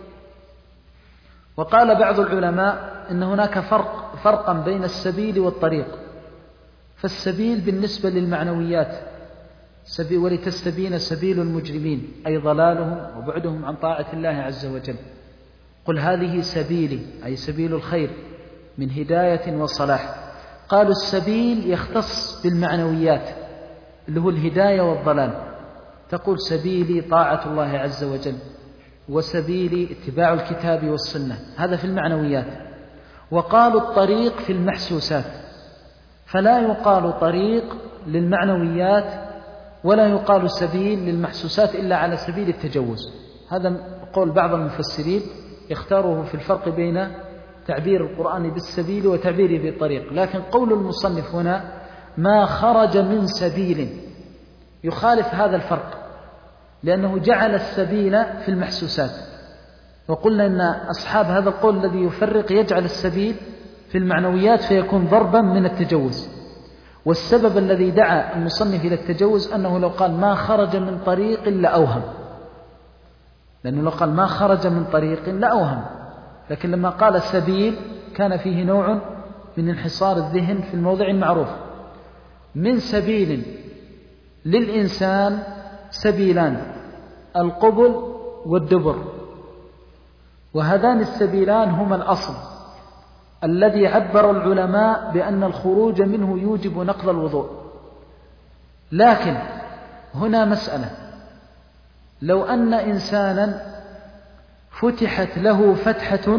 وقال بعض العلماء إن هناك فرق فرقا بين السبيل والطريق. فالسبيل بالنسبة للمعنويات ولتستبين سبيل المجرمين أي ضلالهم وبعدهم عن طاعة الله عز وجل. قل هذه سبيلي أي سبيل الخير من هداية وصلاح. قالوا السبيل يختص بالمعنويات اللي هو الهداية والضلال، تقول سبيلي طاعة الله عز وجل وسبيلي اتباع الكتاب والسنة، هذا في المعنويات. وقالوا الطريق في المحسوسات، فلا يقال طريق للمعنويات ولا يقال سبيل للمحسوسات إلا على سبيل التجوز. هذا قول بعض المفسرين يختاره في الفرق بين تعبير القرآن بالسبيل وتعبيره بالطريق، لكن قول المصنف هنا ما خرج من سبيل يخالف هذا الفرق، لأنه جعل السبيل في المحسوسات، وقلنا إن أصحاب هذا القول الذي يفرق يجعل السبيل في المعنويات فيكون ضربا من التجوز. والسبب الذي دعا المصنف إلى التجوز أنه لو قال ما خرج من طريق لأوهم، لأنه لو قال ما خرج من طريق لأوهم، لكن لما قال سبيل كان فيه نوع من انحصار الذهن في الموضع المعروف. من سبيل للإنسان سبيلان، القبل والدبر، وهذان السبيلان هما الأصل الذي عبر العلماء بأن الخروج منه يوجب نقض الوضوء. لكن هنا مسألة، لو أن إنسانا فتحت له فتحة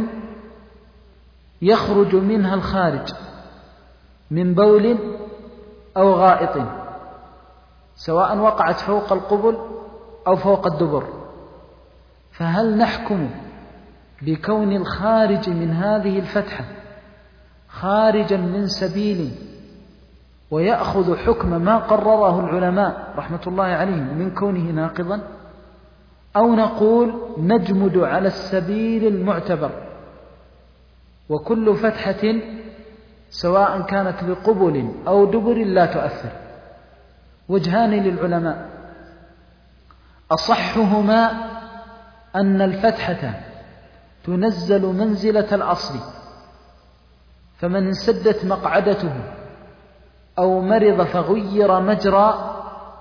يخرج منها الخارج من بول أو غائط، سواء وقعت فوق القبل أو فوق الدبر، فهل نحكم بكون الخارج من هذه الفتحة خارجا من سبيل ويأخذ حكم ما قرره العلماء رحمة الله عليهم من كونه ناقضا، أو نقول نجمد على السبيل المعتبر وكل فتحة سواء كانت لقبل أو دبر لا تؤثر؟ وجهان للعلماء، أصحهما أن الفتحة تنزل منزلة الأصل، فمن انسدت مقعدته أو مرض فغير مجرى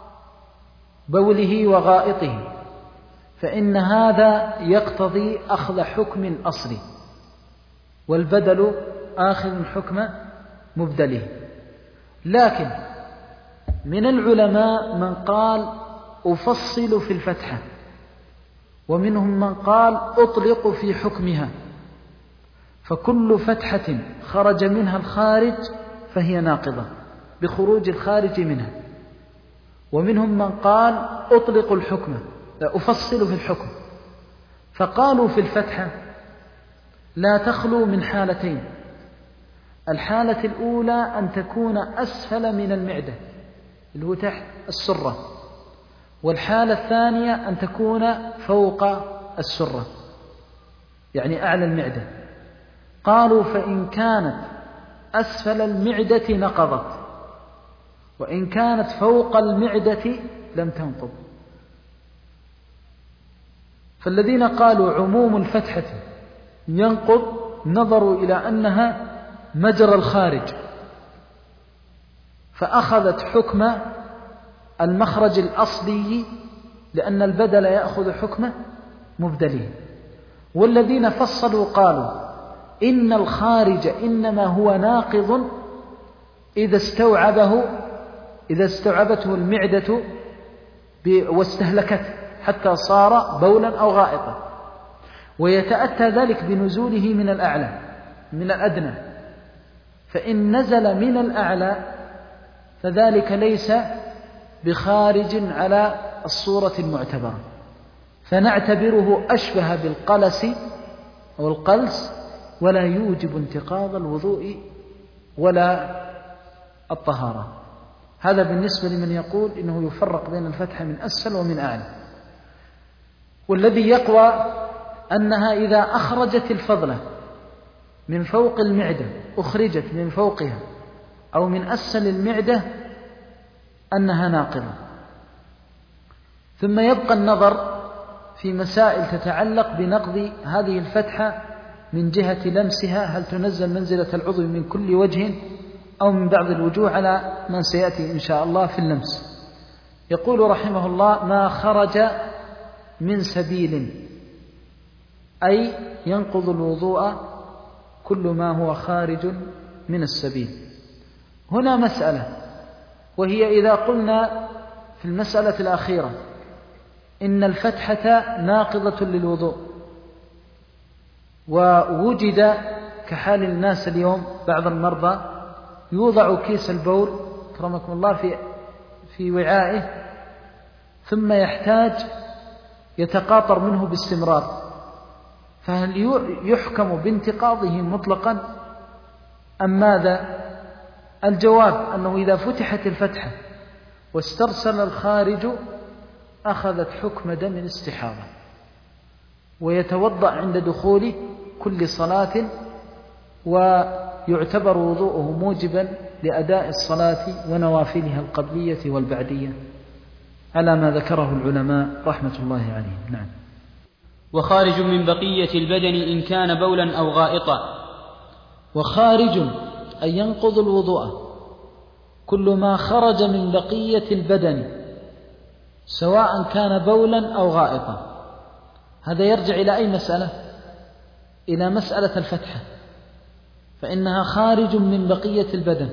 بوله وغائطه فإن هذا يقتضي أخذ حكم الأصل، والبدل آخذ حكم مبدله. لكن من العلماء من قال أفصل في الفتحة، ومنهم من قال أطلق في حكمها، فكل فتحة خرج منها الخارج فهي ناقضة بخروج الخارج منها. ومنهم من قال أطلق الحكم أفصل في الحكم، فقالوا في الفتحة لا تخلو من حالتين، الحالة الأولى أن تكون أسفل من المعدة اللي هو تحت السرة، والحالة الثانية أن تكون فوق السرة يعني أعلى المعدة. قالوا فإن كانت أسفل المعدة نقضت، وإن كانت فوق المعدة لم تنقض. فالذين قالوا عموم الفتحة ينقض نظروا إلى أنها مجرى الخارج فأخذت حكم المخرج الأصلي، لأن البدل يأخذ حكم مبدله. والذين فصلوا قالوا إن الخارج إنما هو ناقض إذا استوعبه إذا استوعبته المعدة واستهلكته حتى صار بولا أو غائطا، ويتأتى ذلك بنزوله من الأعلى من الأدنى، فإن نزل من الأعلى فذلك ليس بخارج على الصورة المعتبرة، فنعتبره أشبه بالقلس أو القلس، ولا يوجب انتقاض الوضوء ولا الطهارة. هذا بالنسبة لمن يقول إنه يفرق بين الفتحة من أسفل ومن أعلى. والذي يقوى أنها إذا أخرجت الفضلة من فوق المعدة أخرجت من فوقها أو من أسفل المعدة أنها ناقضة. ثم يبقى النظر في مسائل تتعلق بنقض هذه الفتحة من جهة لمسها، هل تنزل منزلة العضو من كل وجه أو من بعض الوجوه على من سيأتي إن شاء الله في اللمس. يقول رحمه الله ما خرج من سبيل، أي ينقض الوضوء كل ما هو خارج من السبيل. هنا مسألة، وهي إذا قلنا في المسألة الأخيرة إن الفتحة ناقضة للوضوء، ووجد كحال الناس اليوم بعض المرضى يوضع كيس البول كرمكم الله في في وعائه ثم يحتاج يتقاطر منه باستمرار، فهل يحكم بانتقاضه مطلقا أم ماذا؟ الجواب أنه إذا فتحت الفتحة واسترسل الخارج أخذت حكم دم الاستحاضة، ويتوضأ عند دخول كل صلاة، ويعتبر وضوءه موجبا لأداء الصلاة ونوافلها القبلية والبعدية على ما ذكره العلماء رحمة الله عليهم. نعم. وخارج من بقية البدن إن كان بولا أو غائطا. وخارج أن ينقض الوضوء كل ما خرج من بقية البدن سواء كان بولا أو غائطا. هذا يرجع إلى أي مسألة؟ إلى مسألة الفتحة، فإنها خارج من بقية البدن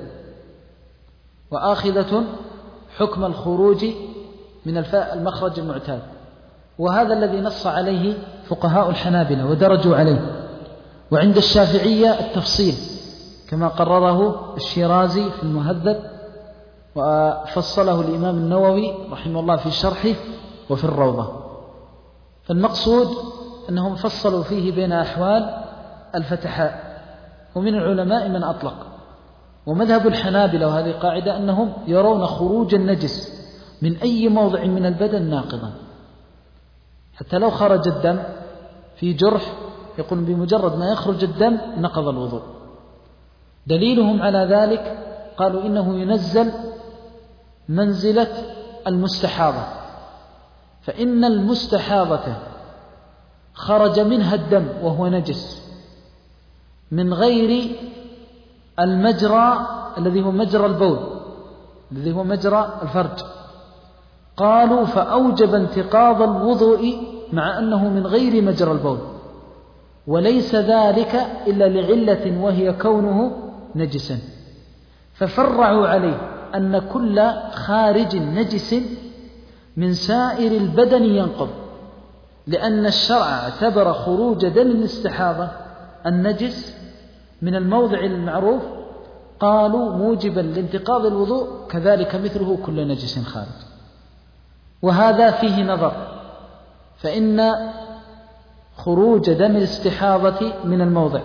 وآخذة حكم الخروج من المخرج المعتاد، وهذا الذي نص عليه فقهاء الحنابلة ودرجوا عليه. وعند الشافعية التفصيل كما قرره الشيرازي في المهذب، وفصله الإمام النووي رحمه الله في شرحه وفي الروضة. فالمقصود أنهم فصلوا فيه بين أحوال الفتحاء، ومن العلماء من أطلق. ومذهب الحنابلة، وهذه قاعدة، أنهم يرون خروج النجس من أي موضع من البدن ناقضا، حتى لو خرج الدم في جرح يقول بمجرد ما يخرج الدم نقض الوضوء. دليلهم على ذلك قالوا إنه ينزل منزلة المستحاضة، فإن المستحاضة خرج منها الدم وهو نجس من غير المجرى الذي هو مجرى البول الذي هو مجرى الفرج. قالوا فأوجب انتقاض الوضوء مع أنه من غير مجرى البول، وليس ذلك إلا لعلة وهي كونه نجسا. ففرعوا عليه أن كل خارج نجس من سائر البدن ينقض، لأن الشرع اعتبر خروج دم الاستحاضة النجس من الموضع المعروف، قالوا موجبا لانتقاض الوضوء، كذلك مثله كل نجس خارج. وهذا فيه نظر، فإن خروج دم الاستحاضة من الموضع،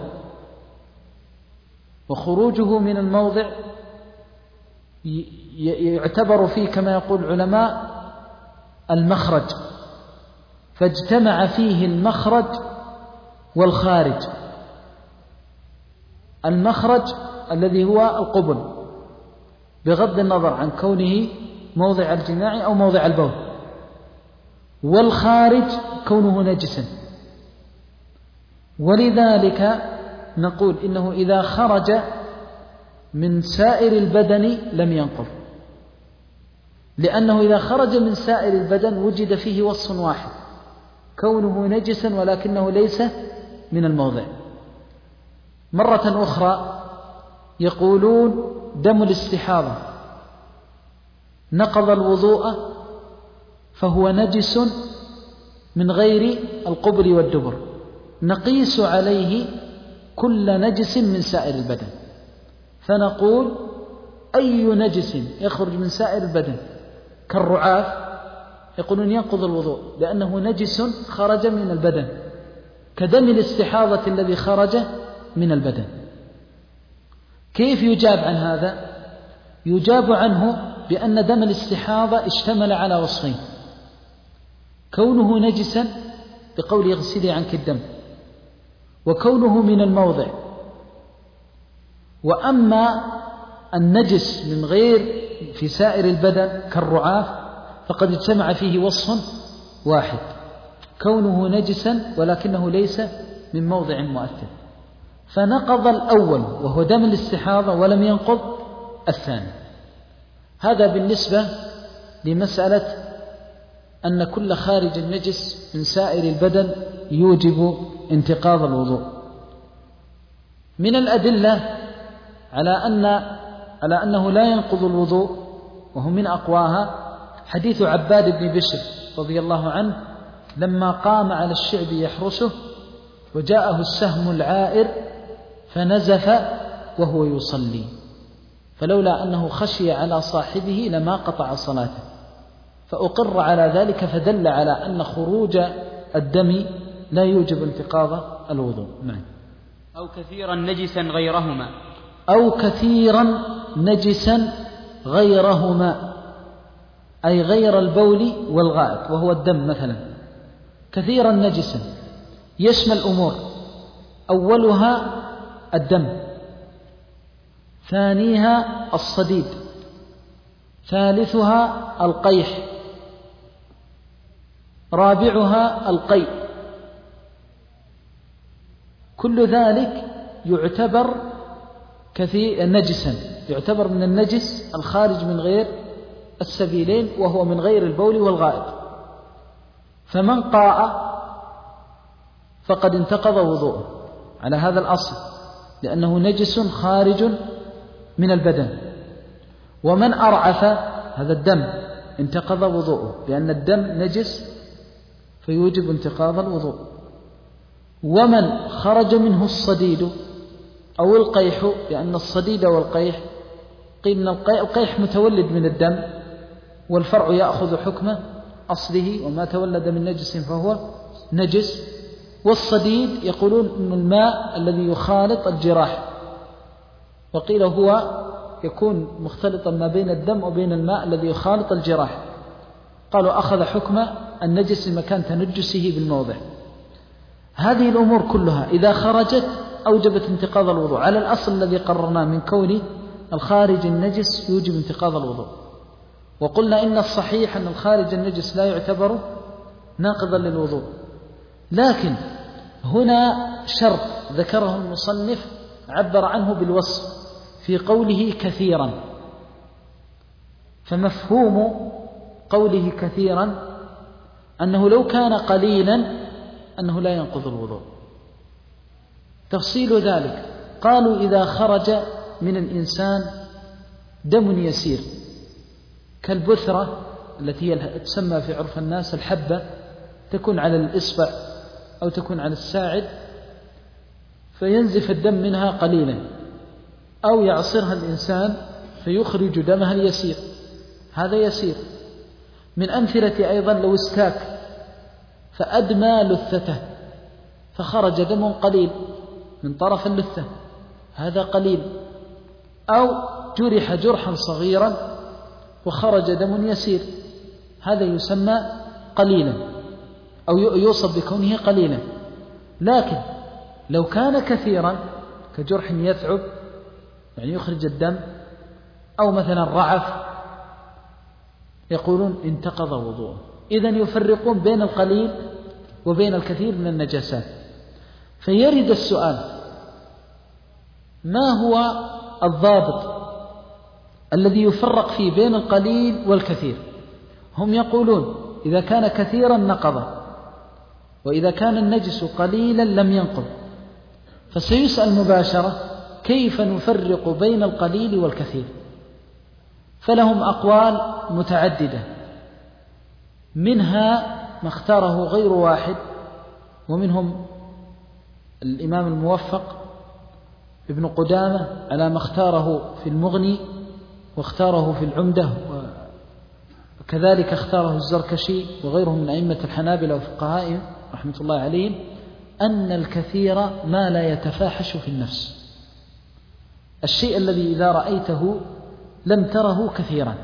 وخروجه من الموضع يعتبر فيه كما يقول العلماء المخرج، فاجتمع فيه المخرج والخارج. المخرج الذي هو القبل بغض النظر عن كونه موضع الجماع أو موضع البول، والخارج كونه نجسا. ولذلك نقول إنه إذا خرج من سائر البدن لم ينقض، لأنه إذا خرج من سائر البدن وجد فيه وصف واحد كونه نجسا ولكنه ليس من الموضع. مرة أخرى يقولون دم الاستحاضة نقض الوضوء فهو نجس من غير القبل والدبر، نقيس عليه كل نجس من سائر البدن، فنقول أي نجس يخرج من سائر البدن كالرعاف يقولون ينقض الوضوء لأنه نجس خرج من البدن، كدم الاستحاضة الذي خرج من البدن. كيف يجاب عن هذا؟ يجاب عنه بأن دم الاستحاضة اشتمل على وصفين: كونه نجسا بقول اغسلي عنك الدم، وكونه من الموضع. وأما النجس من غير في سائر البدن كالرعاف فقد اجتمع فيه وصف واحد كونه نجسا ولكنه ليس من موضع مؤثر، فنقض الأول وهو دم الاستحاضة ولم ينقض الثاني. هذا بالنسبة لمسألة أن كل خارج النجس من سائر البدن يوجب انتقاض الوضوء. من الأدلة على أن على أنه لا ينقض الوضوء وهو من أقواها حديث عباد بن بشر رضي الله عنه لما قام على الشعب يحرسه وجاءه السهم العائر فنزف وهو يصلي، فلولا أنه خشي على صاحبه لما قطع صلاته، فأقر على ذلك، فدل على أن خروج الدم لا يوجب انتقاض الوضوء. نعم. أو كثيرا نجسا غيرهما أو كثيرا نجسا غيرهما، أي غير البول والغائط وهو الدم مثلا. كثيرا نجسا يشمل أمور، أولها الدم، ثانيها الصديد، ثالثها القيح، رابعها القيء. كل ذلك يعتبر كثير نجسا، يعتبر من النجس الخارج من غير السبيلين، وهو من غير البول والغائط. فمن قاء فقد انتقض وضوءه على هذا الأصل، لأنه نجس خارج من البدن. ومن أرعف، هذا الدم، انتقض وضوءه، لأن الدم نجس فيوجب انتقاض الوضوء. ومن خرج منه الصديد أو القيح، لأن الصديد والقيح قيل أن القيح متولد من الدم، والفرع يأخذ حكم أصله، وما تولد من نجس فهو نجس. والصديد يقولون أن الماء الذي يخالط الجراح، وقيل هو يكون مختلطا ما بين الدم وبين الماء الذي يخالط الجراح. قالوا أخذ حكم النجس مكان تنجسه بالموضع. هذه الأمور كلها إذا خرجت أوجبت انتقاض الوضوء على الأصل الذي قررناه من كون الخارج النجس يوجب انتقاض الوضوء. وقلنا إن الصحيح أن الخارج النجس لا يعتبر ناقضا للوضوء. لكن هنا شرط ذكره المصنف عبر عنه بالوصف في قوله كثيرا، فمفهوم قوله كثيرا أنه لو كان قليلا أنه لا ينقض الوضوء. تفصيل ذلك قالوا إذا خرج من الإنسان دم يسير كالبثرة التي هي تسمى في عرف الناس الحبة، تكون على الإصبع أو تكون على الساعد، فينزف الدم منها قليلا، أو يعصرها الإنسان فيخرج دمها اليسير، هذا يسير. من أمثلة أيضا لو استاك فأدمى لثته فخرج دم قليل من طرف اللثة، هذا قليل. أو جرح جرحا صغيرا وخرج دم يسير، هذا يسمى قليلا أو يوصف بكونه قليلا. لكن لو كان كثيرا كجرح يثعب يعني يخرج الدم، أو مثلا رعف، يقولون انتقض وضوءه. إذن يفرقون بين القليل وبين الكثير من النجاسات. فيرد السؤال: ما هو الضابط الذي يفرق فيه بين القليل والكثير؟ هم يقولون إذا كان كثيرا نقض، وإذا كان النجس قليلا لم ينقض. فسيسأل مباشرة: كيف نفرق بين القليل والكثير؟ فلهم أقوال متعددة، منها ما اختاره غير واحد، ومنهم الإمام الموفق ابن قدامة على ما اختاره في المغني، واختاره في العمدة، وكذلك اختاره الزركشي وغيرهم من أئمة الحنابلة وفقهائهم رحمة الله عليهم، أن الكثير ما لا يتفاحش في النفس، الشيء الذي إذا رأيته لم تره كثيرا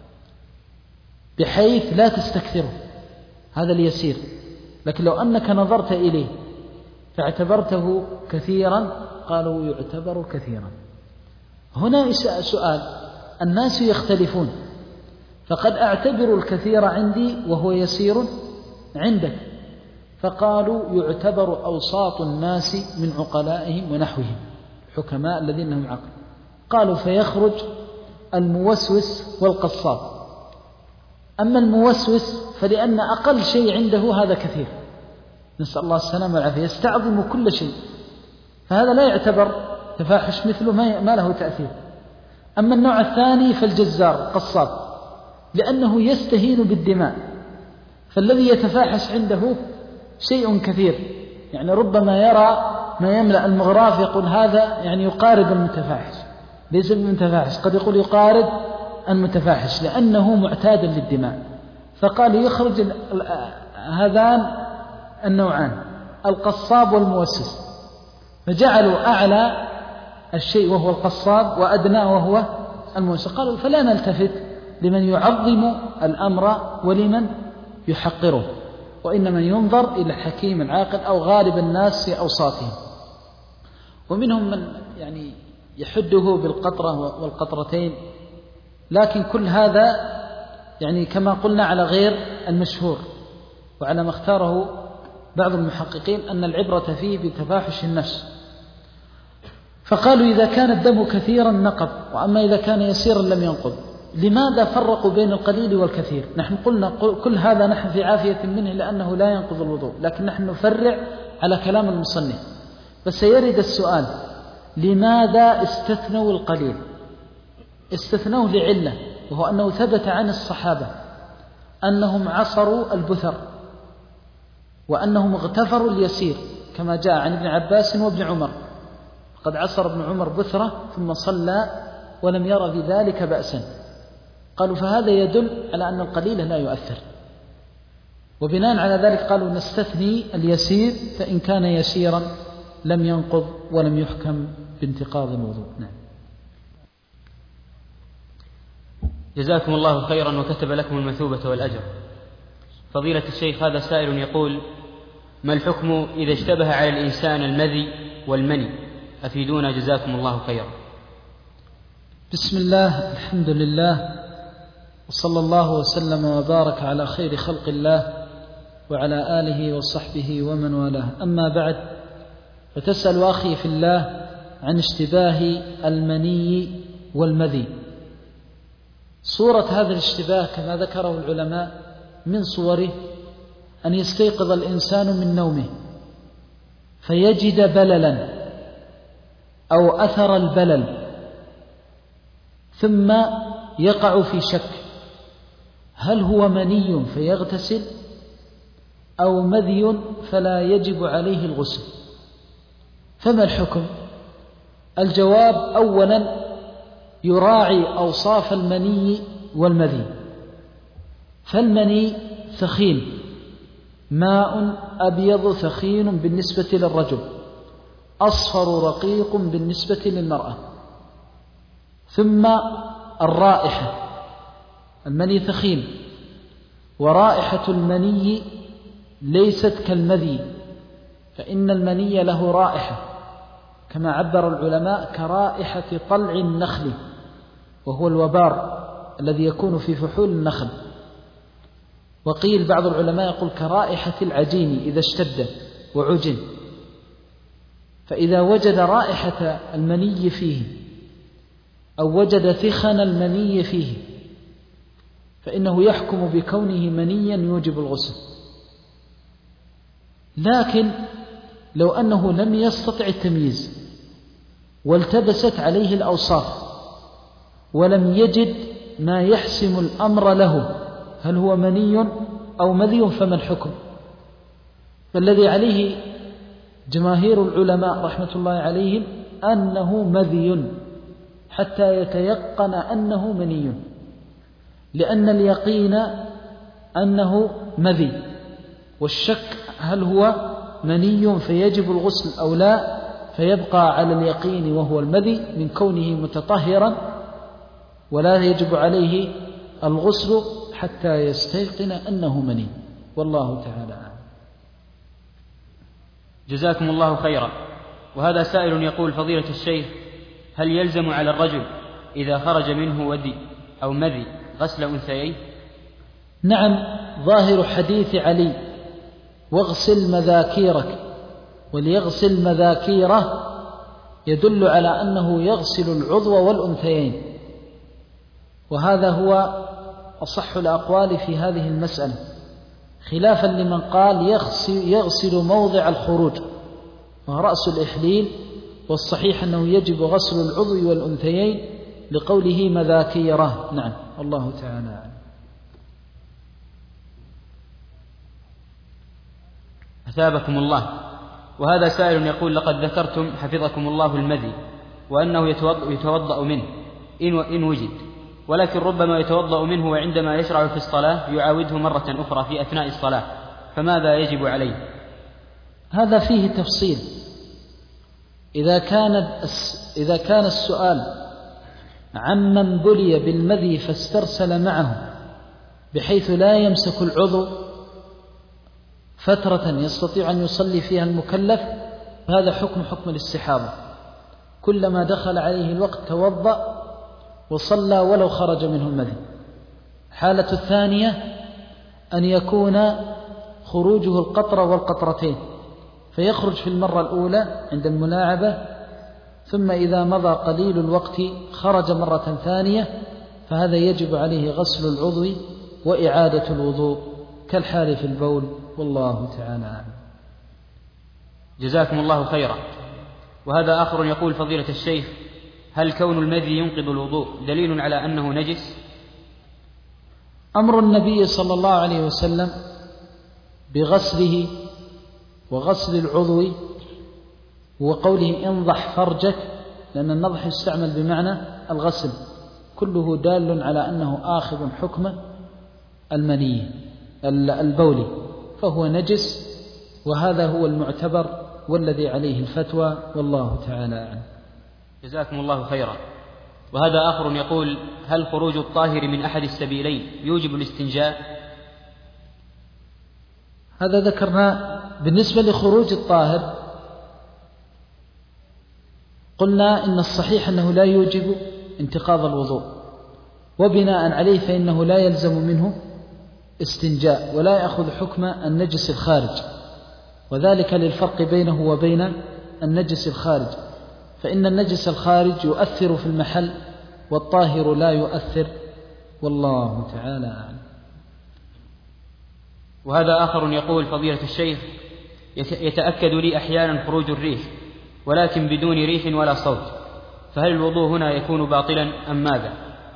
بحيث لا تستكثره، هذا اليسير. لكن لو أنك نظرت إليه فاعتبرته كثيرا قالوا يعتبر كثيرا. هنا سؤال: الناس يختلفون، فقد أعتبر الكثير عندي وهو يسير عندك، فقالوا يعتبر أوساط الناس من عقلائهم ونحوهم، حكماء الذين لهم عقل. قالوا فيخرج الموسوس والقصاب. أما الموسوس فلأن أقل شيء عنده هذا كثير، نسأل الله السلامة والعافية، يستعظم كل شيء، فهذا لا يعتبر تفاحش مثله، ما له تأثير. أما النوع الثاني فالجزار قصاب، لأنه يستهين بالدماء، فالذي يتفاحش عنده شيء كثير، يعني ربما يرى ما يملأ المغراف يقول هذا يعني يقارب المتفاحش، ليس المتفاحش، قد يقول يقارب المتفاحش لأنه معتاد للدماء. فقال يخرج هذان النوعان، القصاب والموسس، فجعلوا أعلى الشيء وهو القصاب وأدنى وهو الموسس. قالوا فلا نلتفت لمن يعظم الأمر ولمن يحقره، وإنما ينظر إلى الحكيم العاقل أو غالب الناس في أوساطهم. ومنهم من يعني يحده بالقطرة والقطرتين، لكن كل هذا يعني كما قلنا على غير المشهور، وعلى ما اختاره بعض المحققين أن العبرة فيه بتفاحش النفس. فقالوا إذا كان الدم كثيرا نقض، وأما إذا كان يسيرا لم ينقض. لماذا فرقوا بين القليل والكثير؟ نحن قلنا كل هذا نحن في عافية منه لأنه لا ينقض الوضوء، لكن نحن نفرع على كلام المصنف. فسيرد السؤال: لماذا استثنوا القليل؟ استثنوه لعلة، وهو أنه ثبت عن الصحابة أنهم عصروا البثر وأنهم اغتفروا اليسير، كما جاء عن ابن عباس وابن عمر، قد عصر ابن عمر بثرة ثم صلى ولم يرى في ذلك بأسا. قالوا فهذا يدل على أن القليل لا يؤثر، وبناء على ذلك قالوا نستثني اليسير، فإن كان يسيرا لم ينقض ولم يحكم بانتقاض الوضوء. نعم. جزاكم الله خيرا وكتب لكم المثوبة والأجر. فضيلة الشيخ، هذا سائل يقول: ما الحكم إذا اشتبه على الإنسان المذي والمني؟ أفيدونا جزاكم الله خيرا. بسم الله، الحمد لله، وصلى الله وسلم وبارك على خير خلق الله وعلى آله وصحبه ومن والاه. أما بعد، فتسأل أخي في الله عن اشتباه المني والمذي. صورة هذا الاشتباه كما ذكره العلماء من صوره أن يستيقظ الإنسان من نومه فيجد بللا أو أثر البلل، ثم يقع في شك هل هو مني فيغتسل أو مذي فلا يجب عليه الغسل. فما الحكم؟ الجواب: أولا يراعي أوصاف المني والمذي. فالمني ثخين، ماء أبيض ثخين بالنسبة للرجل، أصفر رقيق بالنسبة للمرأة. ثم الرائحة، المني ثخين، ورائحة المني ليست كالمذي، فإن المني له رائحة كما عبر العلماء كرائحة طلع النخل، وهو الوبار الذي يكون في فحول النخل. وقيل بعض العلماء يقول كرائحة العجين إذا اشتد وعجن. فإذا وجد رائحة المني فيه أو وجد ثخن المني فيه فإنه يحكم بكونه منيا يوجب الغسل. لكن لو أنه لم يستطع التمييز والتبست عليه الأوصاف ولم يجد ما يحسم الأمر له هل هو مني أو مذي، فما الحكم؟ فالذي عليه جماهير العلماء رحمة الله عليهم أنه مذي حتى يتيقن أنه مني، لأن اليقين أنه مذي، والشك هل هو مني فيجب الغسل أو لا، فيبقى على اليقين وهو المذي من كونه متطهرا، ولا يجب عليه الغسل حتى يستيقن أنه مني. والله تعالى أعلم. جزاكم الله خيرا. وهذا سائل يقول: فضيلة الشيخ، هل يلزم على الرجل إذا خرج منه ودي أو مذي غسل أنثيين؟ نعم، ظاهر حديث علي: واغسل مذاكيرك، وليغسل مذاكيره، يدل على أنه يغسل العضو والأنثيين، وهذا هو أصح الأقوال في هذه المسألة، خلافا لمن قال يغسل, يغسل موضع الخروج وهو رأس الإحليل. والصحيح أنه يجب غسل العضو والأنثيين لقوله مذاكيره. نعم، الله تعالى أعلم. أثابكم الله. وهذا سائل يقول: لقد ذكرتم حفظكم الله المذي وأنه يتوضأ منه إن وجد، ولكن ربما يتوضأ منه وعندما يشرع في الصلاة يعاوده مرة أخرى في أثناء الصلاة، فماذا يجب عليه؟ هذا فيه تفصيل. إذا كان إذا كان السؤال عمن بلي بالمذي فاسترسل معه بحيث لا يمسك العضو فترة يستطيع أن يصلي فيها المكلف، هذا حكم حكم الاستحاضة، كلما دخل عليه الوقت توضأ وصلى ولو خرج منه المذي. حالة الثانية أن يكون خروجه القطرة والقطرتين، فيخرج في المرة الأولى عند الملاعبة، ثم إذا مضى قليل الوقت خرج مرة ثانية، فهذا يجب عليه غسل العضو وإعادة الوضوء كالحال في البول، والله تعالى أعلم. جزاكم الله خيرا. وهذا آخر يقول: فضيلة الشيخ، هل كون المذي ينقض الوضوء دليل على أنه نجس؟ أمر النبي صلى الله عليه وسلم بغسله وغسل العضو وقوله انضح فرجك، لأن النضح يستعمل بمعنى الغسل، كله دال على أنه آخذ حكم المني البولي، فهو نجس، وهذا هو المعتبر والذي عليه الفتوى، والله تعالى أعلم. جزاكم الله خيرا. وهذا آخر يقول: هل خروج الطاهر من أحد السبيلين يوجب الاستنجاء؟ هذا ذكرنا. بالنسبة لخروج الطاهر قلنا إن الصحيح أنه لا يوجب انتقاض الوضوء، وبناء عليه فإنه لا يلزم منه استنجاء ولا يأخذ حكم النجس الخارج، وذلك للفرق بينه وبين النجس الخارج، فإن النجس الخارج يؤثر في المحل والطاهر لا يؤثر، والله تعالى أعلم. وهذا آخر يقول: فضيلة الشيخ، يتأكد لي أحيانا خروج الريح ولكن بدون ريح ولا صوت، فهل الوضوء هنا يكون باطلا أم ماذا؟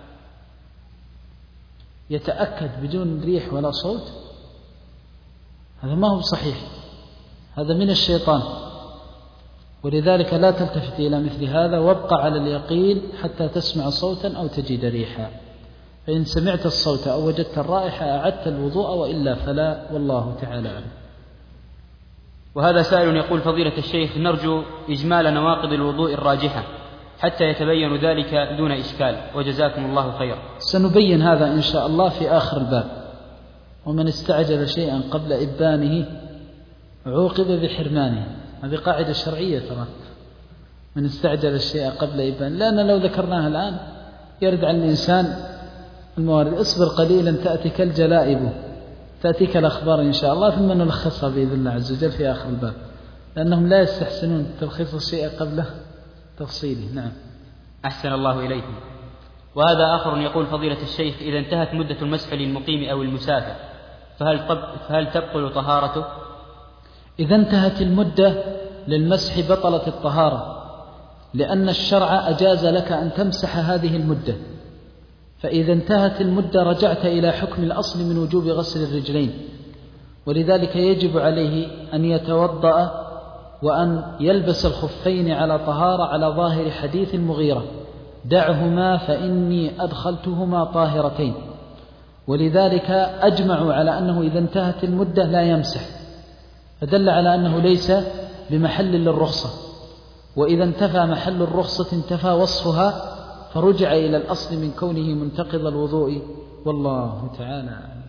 يتأكد بدون ريح ولا صوت؟ هذا ما هو صحيح، هذا من الشيطان، ولذلك لا تلتفت إلى مثل هذا، وابقى على اليقين حتى تسمع صوتا أو تجد ريحا، فإن سمعت الصوت أو وجدت الرائحة أعدت الوضوء، وإلا فلا، والله تعالى أعلم. وهذا سائل يقول: فضيلة الشيخ، نرجو إجمال نواقض الوضوء الراجحة حتى يتبين ذلك دون إشكال، وجزاكم الله خيرا. سنبين هذا إن شاء الله في آخر الباب. ومن استعجل شيئا قبل إبانه عوقب بحرمانه، هذه قاعدة شرعية ترى، من استعجل الشيء قبل إبانه، لأن لو ذكرناها الآن يرد على الإنسان الموارد. اصبر قليلا تأتيك الجلائب، تأتيك الأخبار إن شاء الله، ثم نلخصها بإذن الله عز وجل في آخر الباب، لأنهم لا يستحسنون تلخيص الشيء قبل تفصيله. نعم. أحسن الله إليكم. وهذا آخر يقول: فضيلة الشيخ، إذا انتهت مدة المسح للمقيم أو المسافر فهل, طب فهل تبطل طهارته؟ إذا انتهت المدة للمسح بطلت الطهارة، لأن الشرع أجاز لك أن تمسح هذه المدة، فإذا انتهت المدة رجعت إلى حكم الأصل من وجوب غسل الرجلين، ولذلك يجب عليه أن يتوضأ وأن يلبس الخفين على طهارة، على ظاهر حديث المغيرة: دعهما فإني أدخلتهما طاهرتين. ولذلك أجمعوا على أنه إذا انتهت المدة لا يمسح، فدل على أنه ليس بمحل للرخصة، وإذا انتفى محل الرخصة انتفى وصفها، فرجع إلى الأصل من كونه منتقض الوضوء، والله تعالى أعلم.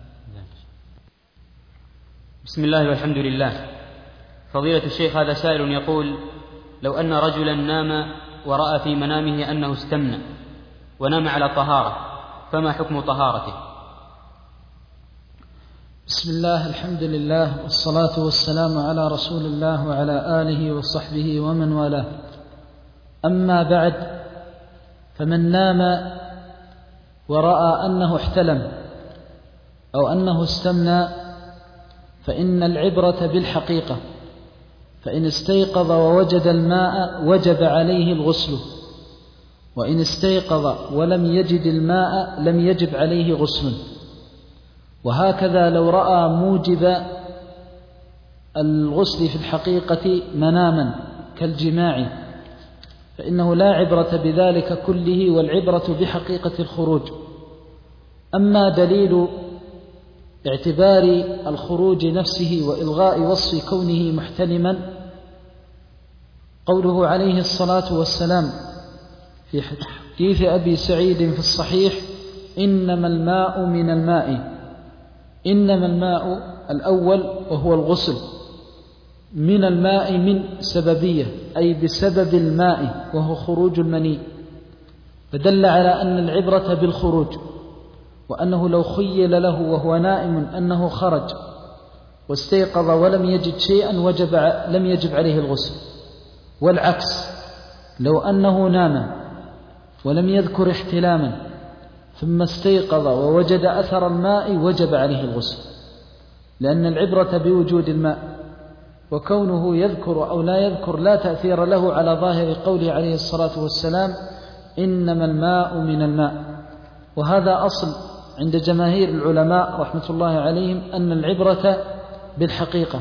بسم الله والحمد لله. فضيلة الشيخ، هذا سائل يقول: لو أن رجلا نام ورأى في منامه أنه استمنى ونام على طهارة، فما حكم طهارته؟ بسم الله، الحمد لله، والصلاة والسلام على رسول الله وعلى آله وصحبه ومن والاه. أما بعد، فمن نام ورأى أنه احتلم أو أنه استمنى فإن العبرة بالحقيقة، فإن استيقظ ووجد الماء وجب عليه الغسل، وإن استيقظ ولم يجد الماء لم يجب عليه غسل. وهكذا لو رأى موجب الغسل في الحقيقة مناما كالجماع فإنه لا عبرة بذلك كله، والعبرة بحقيقة الخروج. أما دليل باعتبار الخروج نفسه وإلغاء وصف كونه محتلما قوله عليه الصلاة والسلام في حديث أبي سعيد في الصحيح: إنما الماء من الماء. إنما الماء الأول وهو الغسل، من الماء من سببية أي بسبب الماء وهو خروج المني، فدل على أن العبرة بالخروج، وأنه لو خيل له وهو نائم أنه خرج واستيقظ ولم يجد شيئا وجب لم يجب عليه الغسل، والعكس لو أنه نام ولم يذكر احتلاما ثم استيقظ ووجد أثر الماء وجب عليه الغسل، لأن العبرة بوجود الماء، وكونه يذكر أو لا يذكر لا تأثير له على ظاهر قوله عليه الصلاة والسلام: إنما الماء من الماء. وهذا أصل عند جماهير العلماء رحمة الله عليهم أن العبرة بالحقيقة،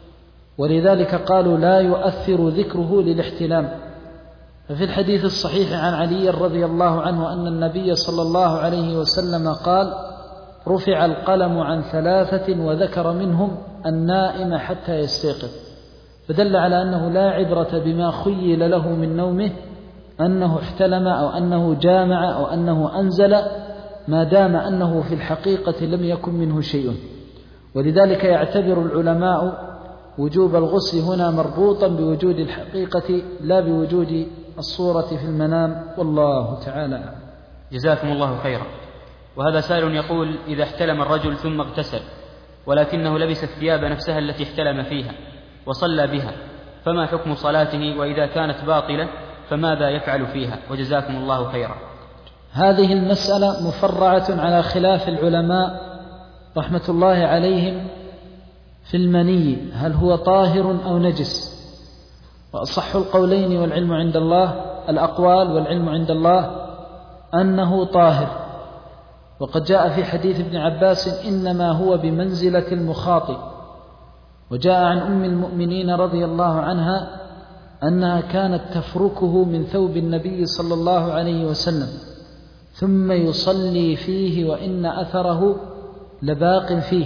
ولذلك قالوا لا يؤثر ذكره للاحتلام. ففي الحديث الصحيح عن علي رضي الله عنه أن النبي صلى الله عليه وسلم قال: رفع القلم عن ثلاثة وذكر منهم النائم حتى يستيقظ، فدل على أنه لا عبرة بما خيل له من نومه أنه احتلم أو أنه جامع أو أنه أنزل، ما دام أنه في الحقيقة لم يكن منه شيء. ولذلك يعتبر العلماء وجوب الغسل هنا مربوطا بوجود الحقيقة لا بوجود الصورة في المنام، والله تعالى أعلم. جزاكم الله خيرا. وهذا سائل يقول: إذا احتلم الرجل ثم اغتسل ولكنه لبس الثياب نفسها التي احتلم فيها وصلى بها، فما حكم صلاته؟ وإذا كانت باطلة فماذا يفعل فيها؟ وجزاكم الله خيرا. هذه المسألة مفرعة على خلاف العلماء رحمة الله عليهم في المني، هل هو طاهر أو نجس؟ وأصح القولين والعلم عند الله الأقوال والعلم عند الله أنه طاهر، وقد جاء في حديث ابن عباس: إنما هو بمنزلة المخاطي. وجاء عن أم المؤمنين رضي الله عنها أنها كانت تفركه من ثوب النبي صلى الله عليه وسلم ثم يصلي فيه وإن أثره لباق فيه،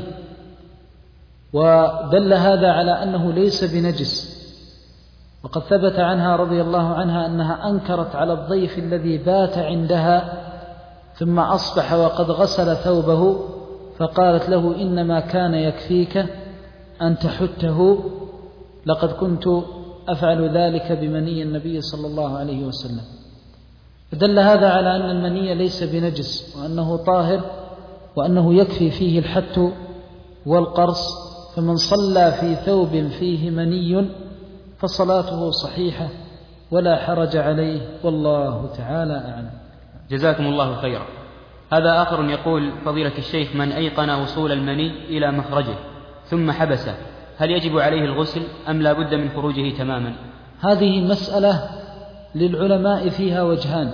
ودل هذا على أنه ليس بنجس. وقد ثبت عنها رضي الله عنها أنها أنكرت على الضيف الذي بات عندها ثم أصبح وقد غسل ثوبه، فقالت له: إنما كان يكفيك أن تحته، لقد كنت أفعل ذلك بمني النبي صلى الله عليه وسلم. فدل هذا على أن المني ليس بنجس، وأنه طاهر، وأنه يكفي فيه الحت والقرص، فمن صلى في ثوب فيه مني فصلاته صحيحة ولا حرج عليه، والله تعالى أعلم. جزاكم الله خيرا. هذا آخر يقول: فضيلة الشيخ، من أيقن وصول المني إلى مخرجه ثم حبسه، هل يجب عليه الغسل أم لا بد من خروجه تماما؟ هذه مسألة للعلماء فيها وجهان،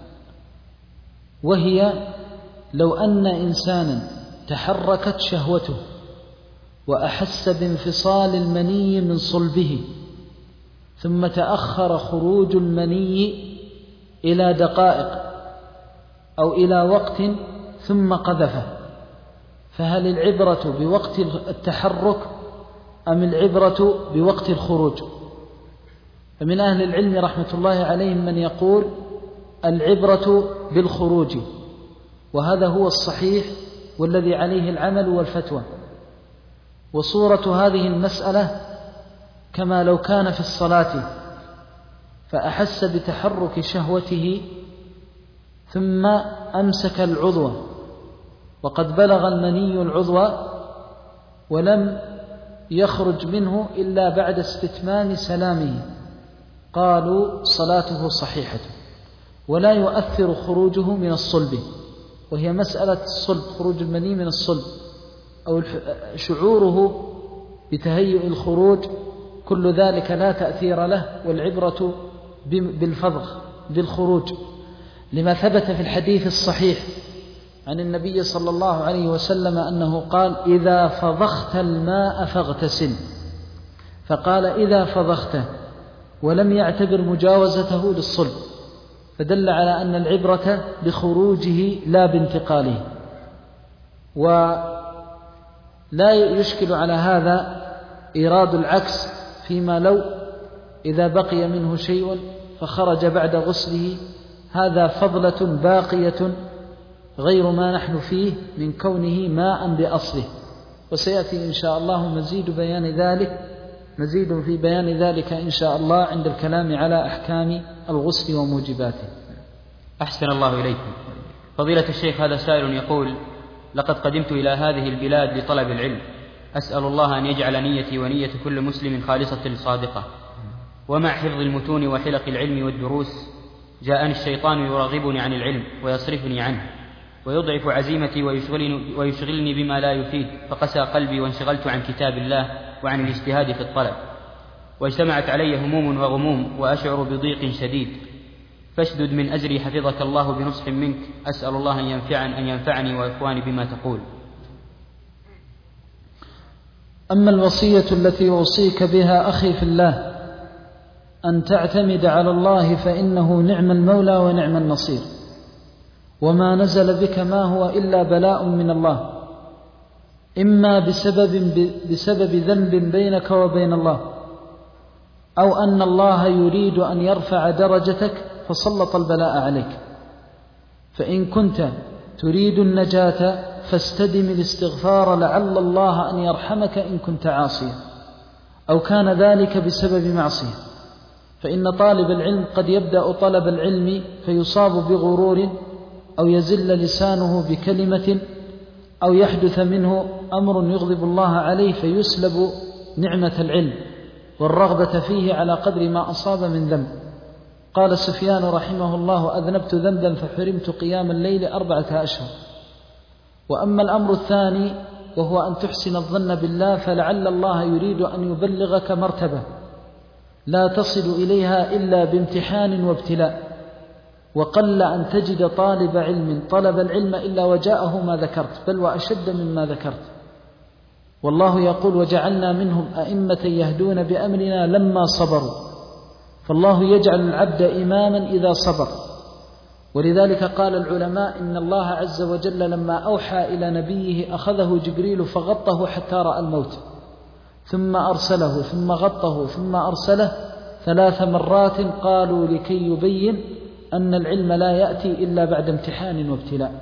وهي لو أن إنسانا تحركت شهوته وأحس بانفصال المني من صلبه ثم تأخر خروج المني إلى دقائق أو إلى وقت ثم قذفه، فهل العبرة بوقت التحرك أم العبرة بوقت الخروج؟ فمن أهل العلم رحمة الله عليهم من يقول العبرة بالخروج، وهذا هو الصحيح والذي عليه العمل والفتوى. وصورة هذه المسألة كما لو كان في الصلاة فأحس بتحرك شهوته ثم أمسك العضو وقد بلغ المني العضو ولم يخرج منه إلا بعد استتمام سلامه، قالوا صلاته صحيحة ولا يؤثر خروجه من الصلب، وهي مسألة الصلب، خروج المني من الصلب أو شعوره بتهيئ الخروج، كل ذلك لا تأثير له، والعبرة بالفضغ بالخروج، لما ثبت في الحديث الصحيح عن النبي صلى الله عليه وسلم أنه قال: إذا فضخت الماء فاغتسل، فقال إذا فضخته، ولم يعتبر مجاوزته للصلب، فدل على أن العبرة بخروجه لا بانتقاله. لا يشكل على هذا إيراد العكس فيما لو إذا بقي منه شيء فخرج بعد غسله، هذا فضلة باقية غير ما نحن فيه من كونه ماء بأصله، وسيأتي إن شاء الله مزيد بيان ذلك مزيد في بيان ذلك إن شاء الله عند الكلام على أحكام الغسل وموجباته. أحسن الله إليكم. فضيلة الشيخ، هذا سائل يقول: لقد قدمت إلى هذه البلاد لطلب العلم، أسأل الله أن يجعل نيتي ونية كل مسلم خالصة صادقة، ومع حفظ المتون وحلق العلم والدروس جاءني الشيطان يرغبني عن العلم ويصرفني عنه ويضعف عزيمتي ويشغلني, ويشغلني بما لا يفيد، فقسى قلبي وانشغلت عن كتاب الله وعن الاجتهاد في الطلب، واجتمعت علي هموم وغموم وأشعر بضيق شديد، فاشدد من أجري حفظك الله بنصح منك، أسأل الله أن ينفعني, أن ينفعني وإخواني بما تقول. أما الوصية التي أوصيك بها أخي في الله أن تعتمد على الله، فإنه نعم المولى ونعم النصير، وما نزل بك ما هو إلا بلاء من الله، إما بسبب, بسبب ذنب بينك وبين الله، أو أن الله يريد أن يرفع درجتك فسلط البلاء عليك. فإن كنت تريد النجاة فاستدم الاستغفار لعل الله أن يرحمك إن كنت عاصيا، أو كان ذلك بسبب معصية، فإن طالب العلم قد يبدأ طلب العلم فيصاب بغرور، أو يزل لسانه بكلمة، أو يحدث منه أمر يغضب الله عليه فيسلب نعمة العلم والرغبة فيه على قدر ما أصاب من ذنب. قال سفيان رحمه الله: أذنبت ذنبا فحرمت قيام الليل أربعة أشهر. وأما الأمر الثاني وهو أن تحسن الظن بالله، فلعل الله يريد أن يبلغك مرتبة لا تصل إليها إلا بامتحان وابتلاء، وقل أن تجد طالب علم طلب العلم إلا وجاءه ما ذكرت، بل وأشد مما ذكرت. والله يقول: وجعلنا منهم أئمة يهدون بأمرنا لما صبروا. فالله يجعل العبد إماما إذا صبر. ولذلك قال العلماء: إن الله عز وجل لما أوحى إلى نبيه أخذه جبريل فغطه حتى رأى الموت، ثم أرسله، ثم غطه، ثم أرسله ثلاث مرات، قالوا لكي يبين أن العلم لا يأتي إلا بعد امتحان وابتلاء.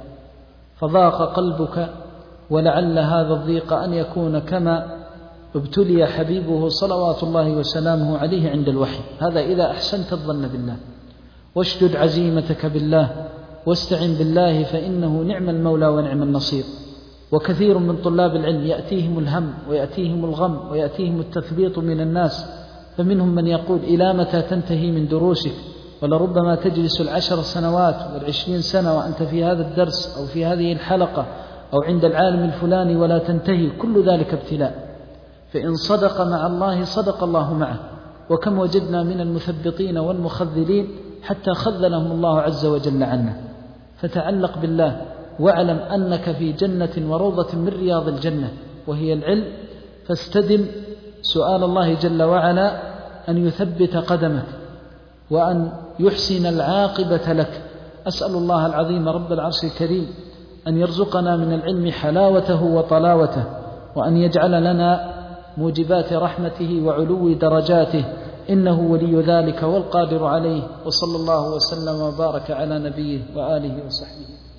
فضاق قلبك، ولعل هذا الضيق أن يكون كما ابتلي حبيبه صلوات الله وسلامه عليه عند الوحي. هذا إذا أحسنت الظن بالله. واشدد عزيمتك بالله، واستعن بالله، فإنه نعم المولى ونعم النصير. وكثير من طلاب العلم يأتيهم الهم ويأتيهم الغم ويأتيهم التثبيط من الناس، فمنهم من يقول: إلى متى تنتهي من دروسك؟ ولربما تجلس العشر سنوات والعشرين سنة وأنت في هذا الدرس أو في هذه الحلقة أو عند العالم الفلاني ولا تنتهي. كل ذلك ابتلاء، فإن صدق مع الله صدق الله معه. وكم وجدنا من المثبطين والمخذلين حتى خذلهم الله عز وجل عنا. فتعلق بالله، واعلم أنك في جنة وروضة من رياض الجنة وهي العلم، فاستدم سؤال الله جل وعلا أن يثبت قدمك وأن يحسن العاقبة لك. أسأل الله العظيم رب العرش الكريم أن يرزقنا من العلم حلاوته وطلاوته، وأن يجعل لنا موجبات رحمته وعلو درجاته، إنه ولي ذلك والقادر عليه. وصلى الله وسلم وبارك على نبيه وآله وصحبه.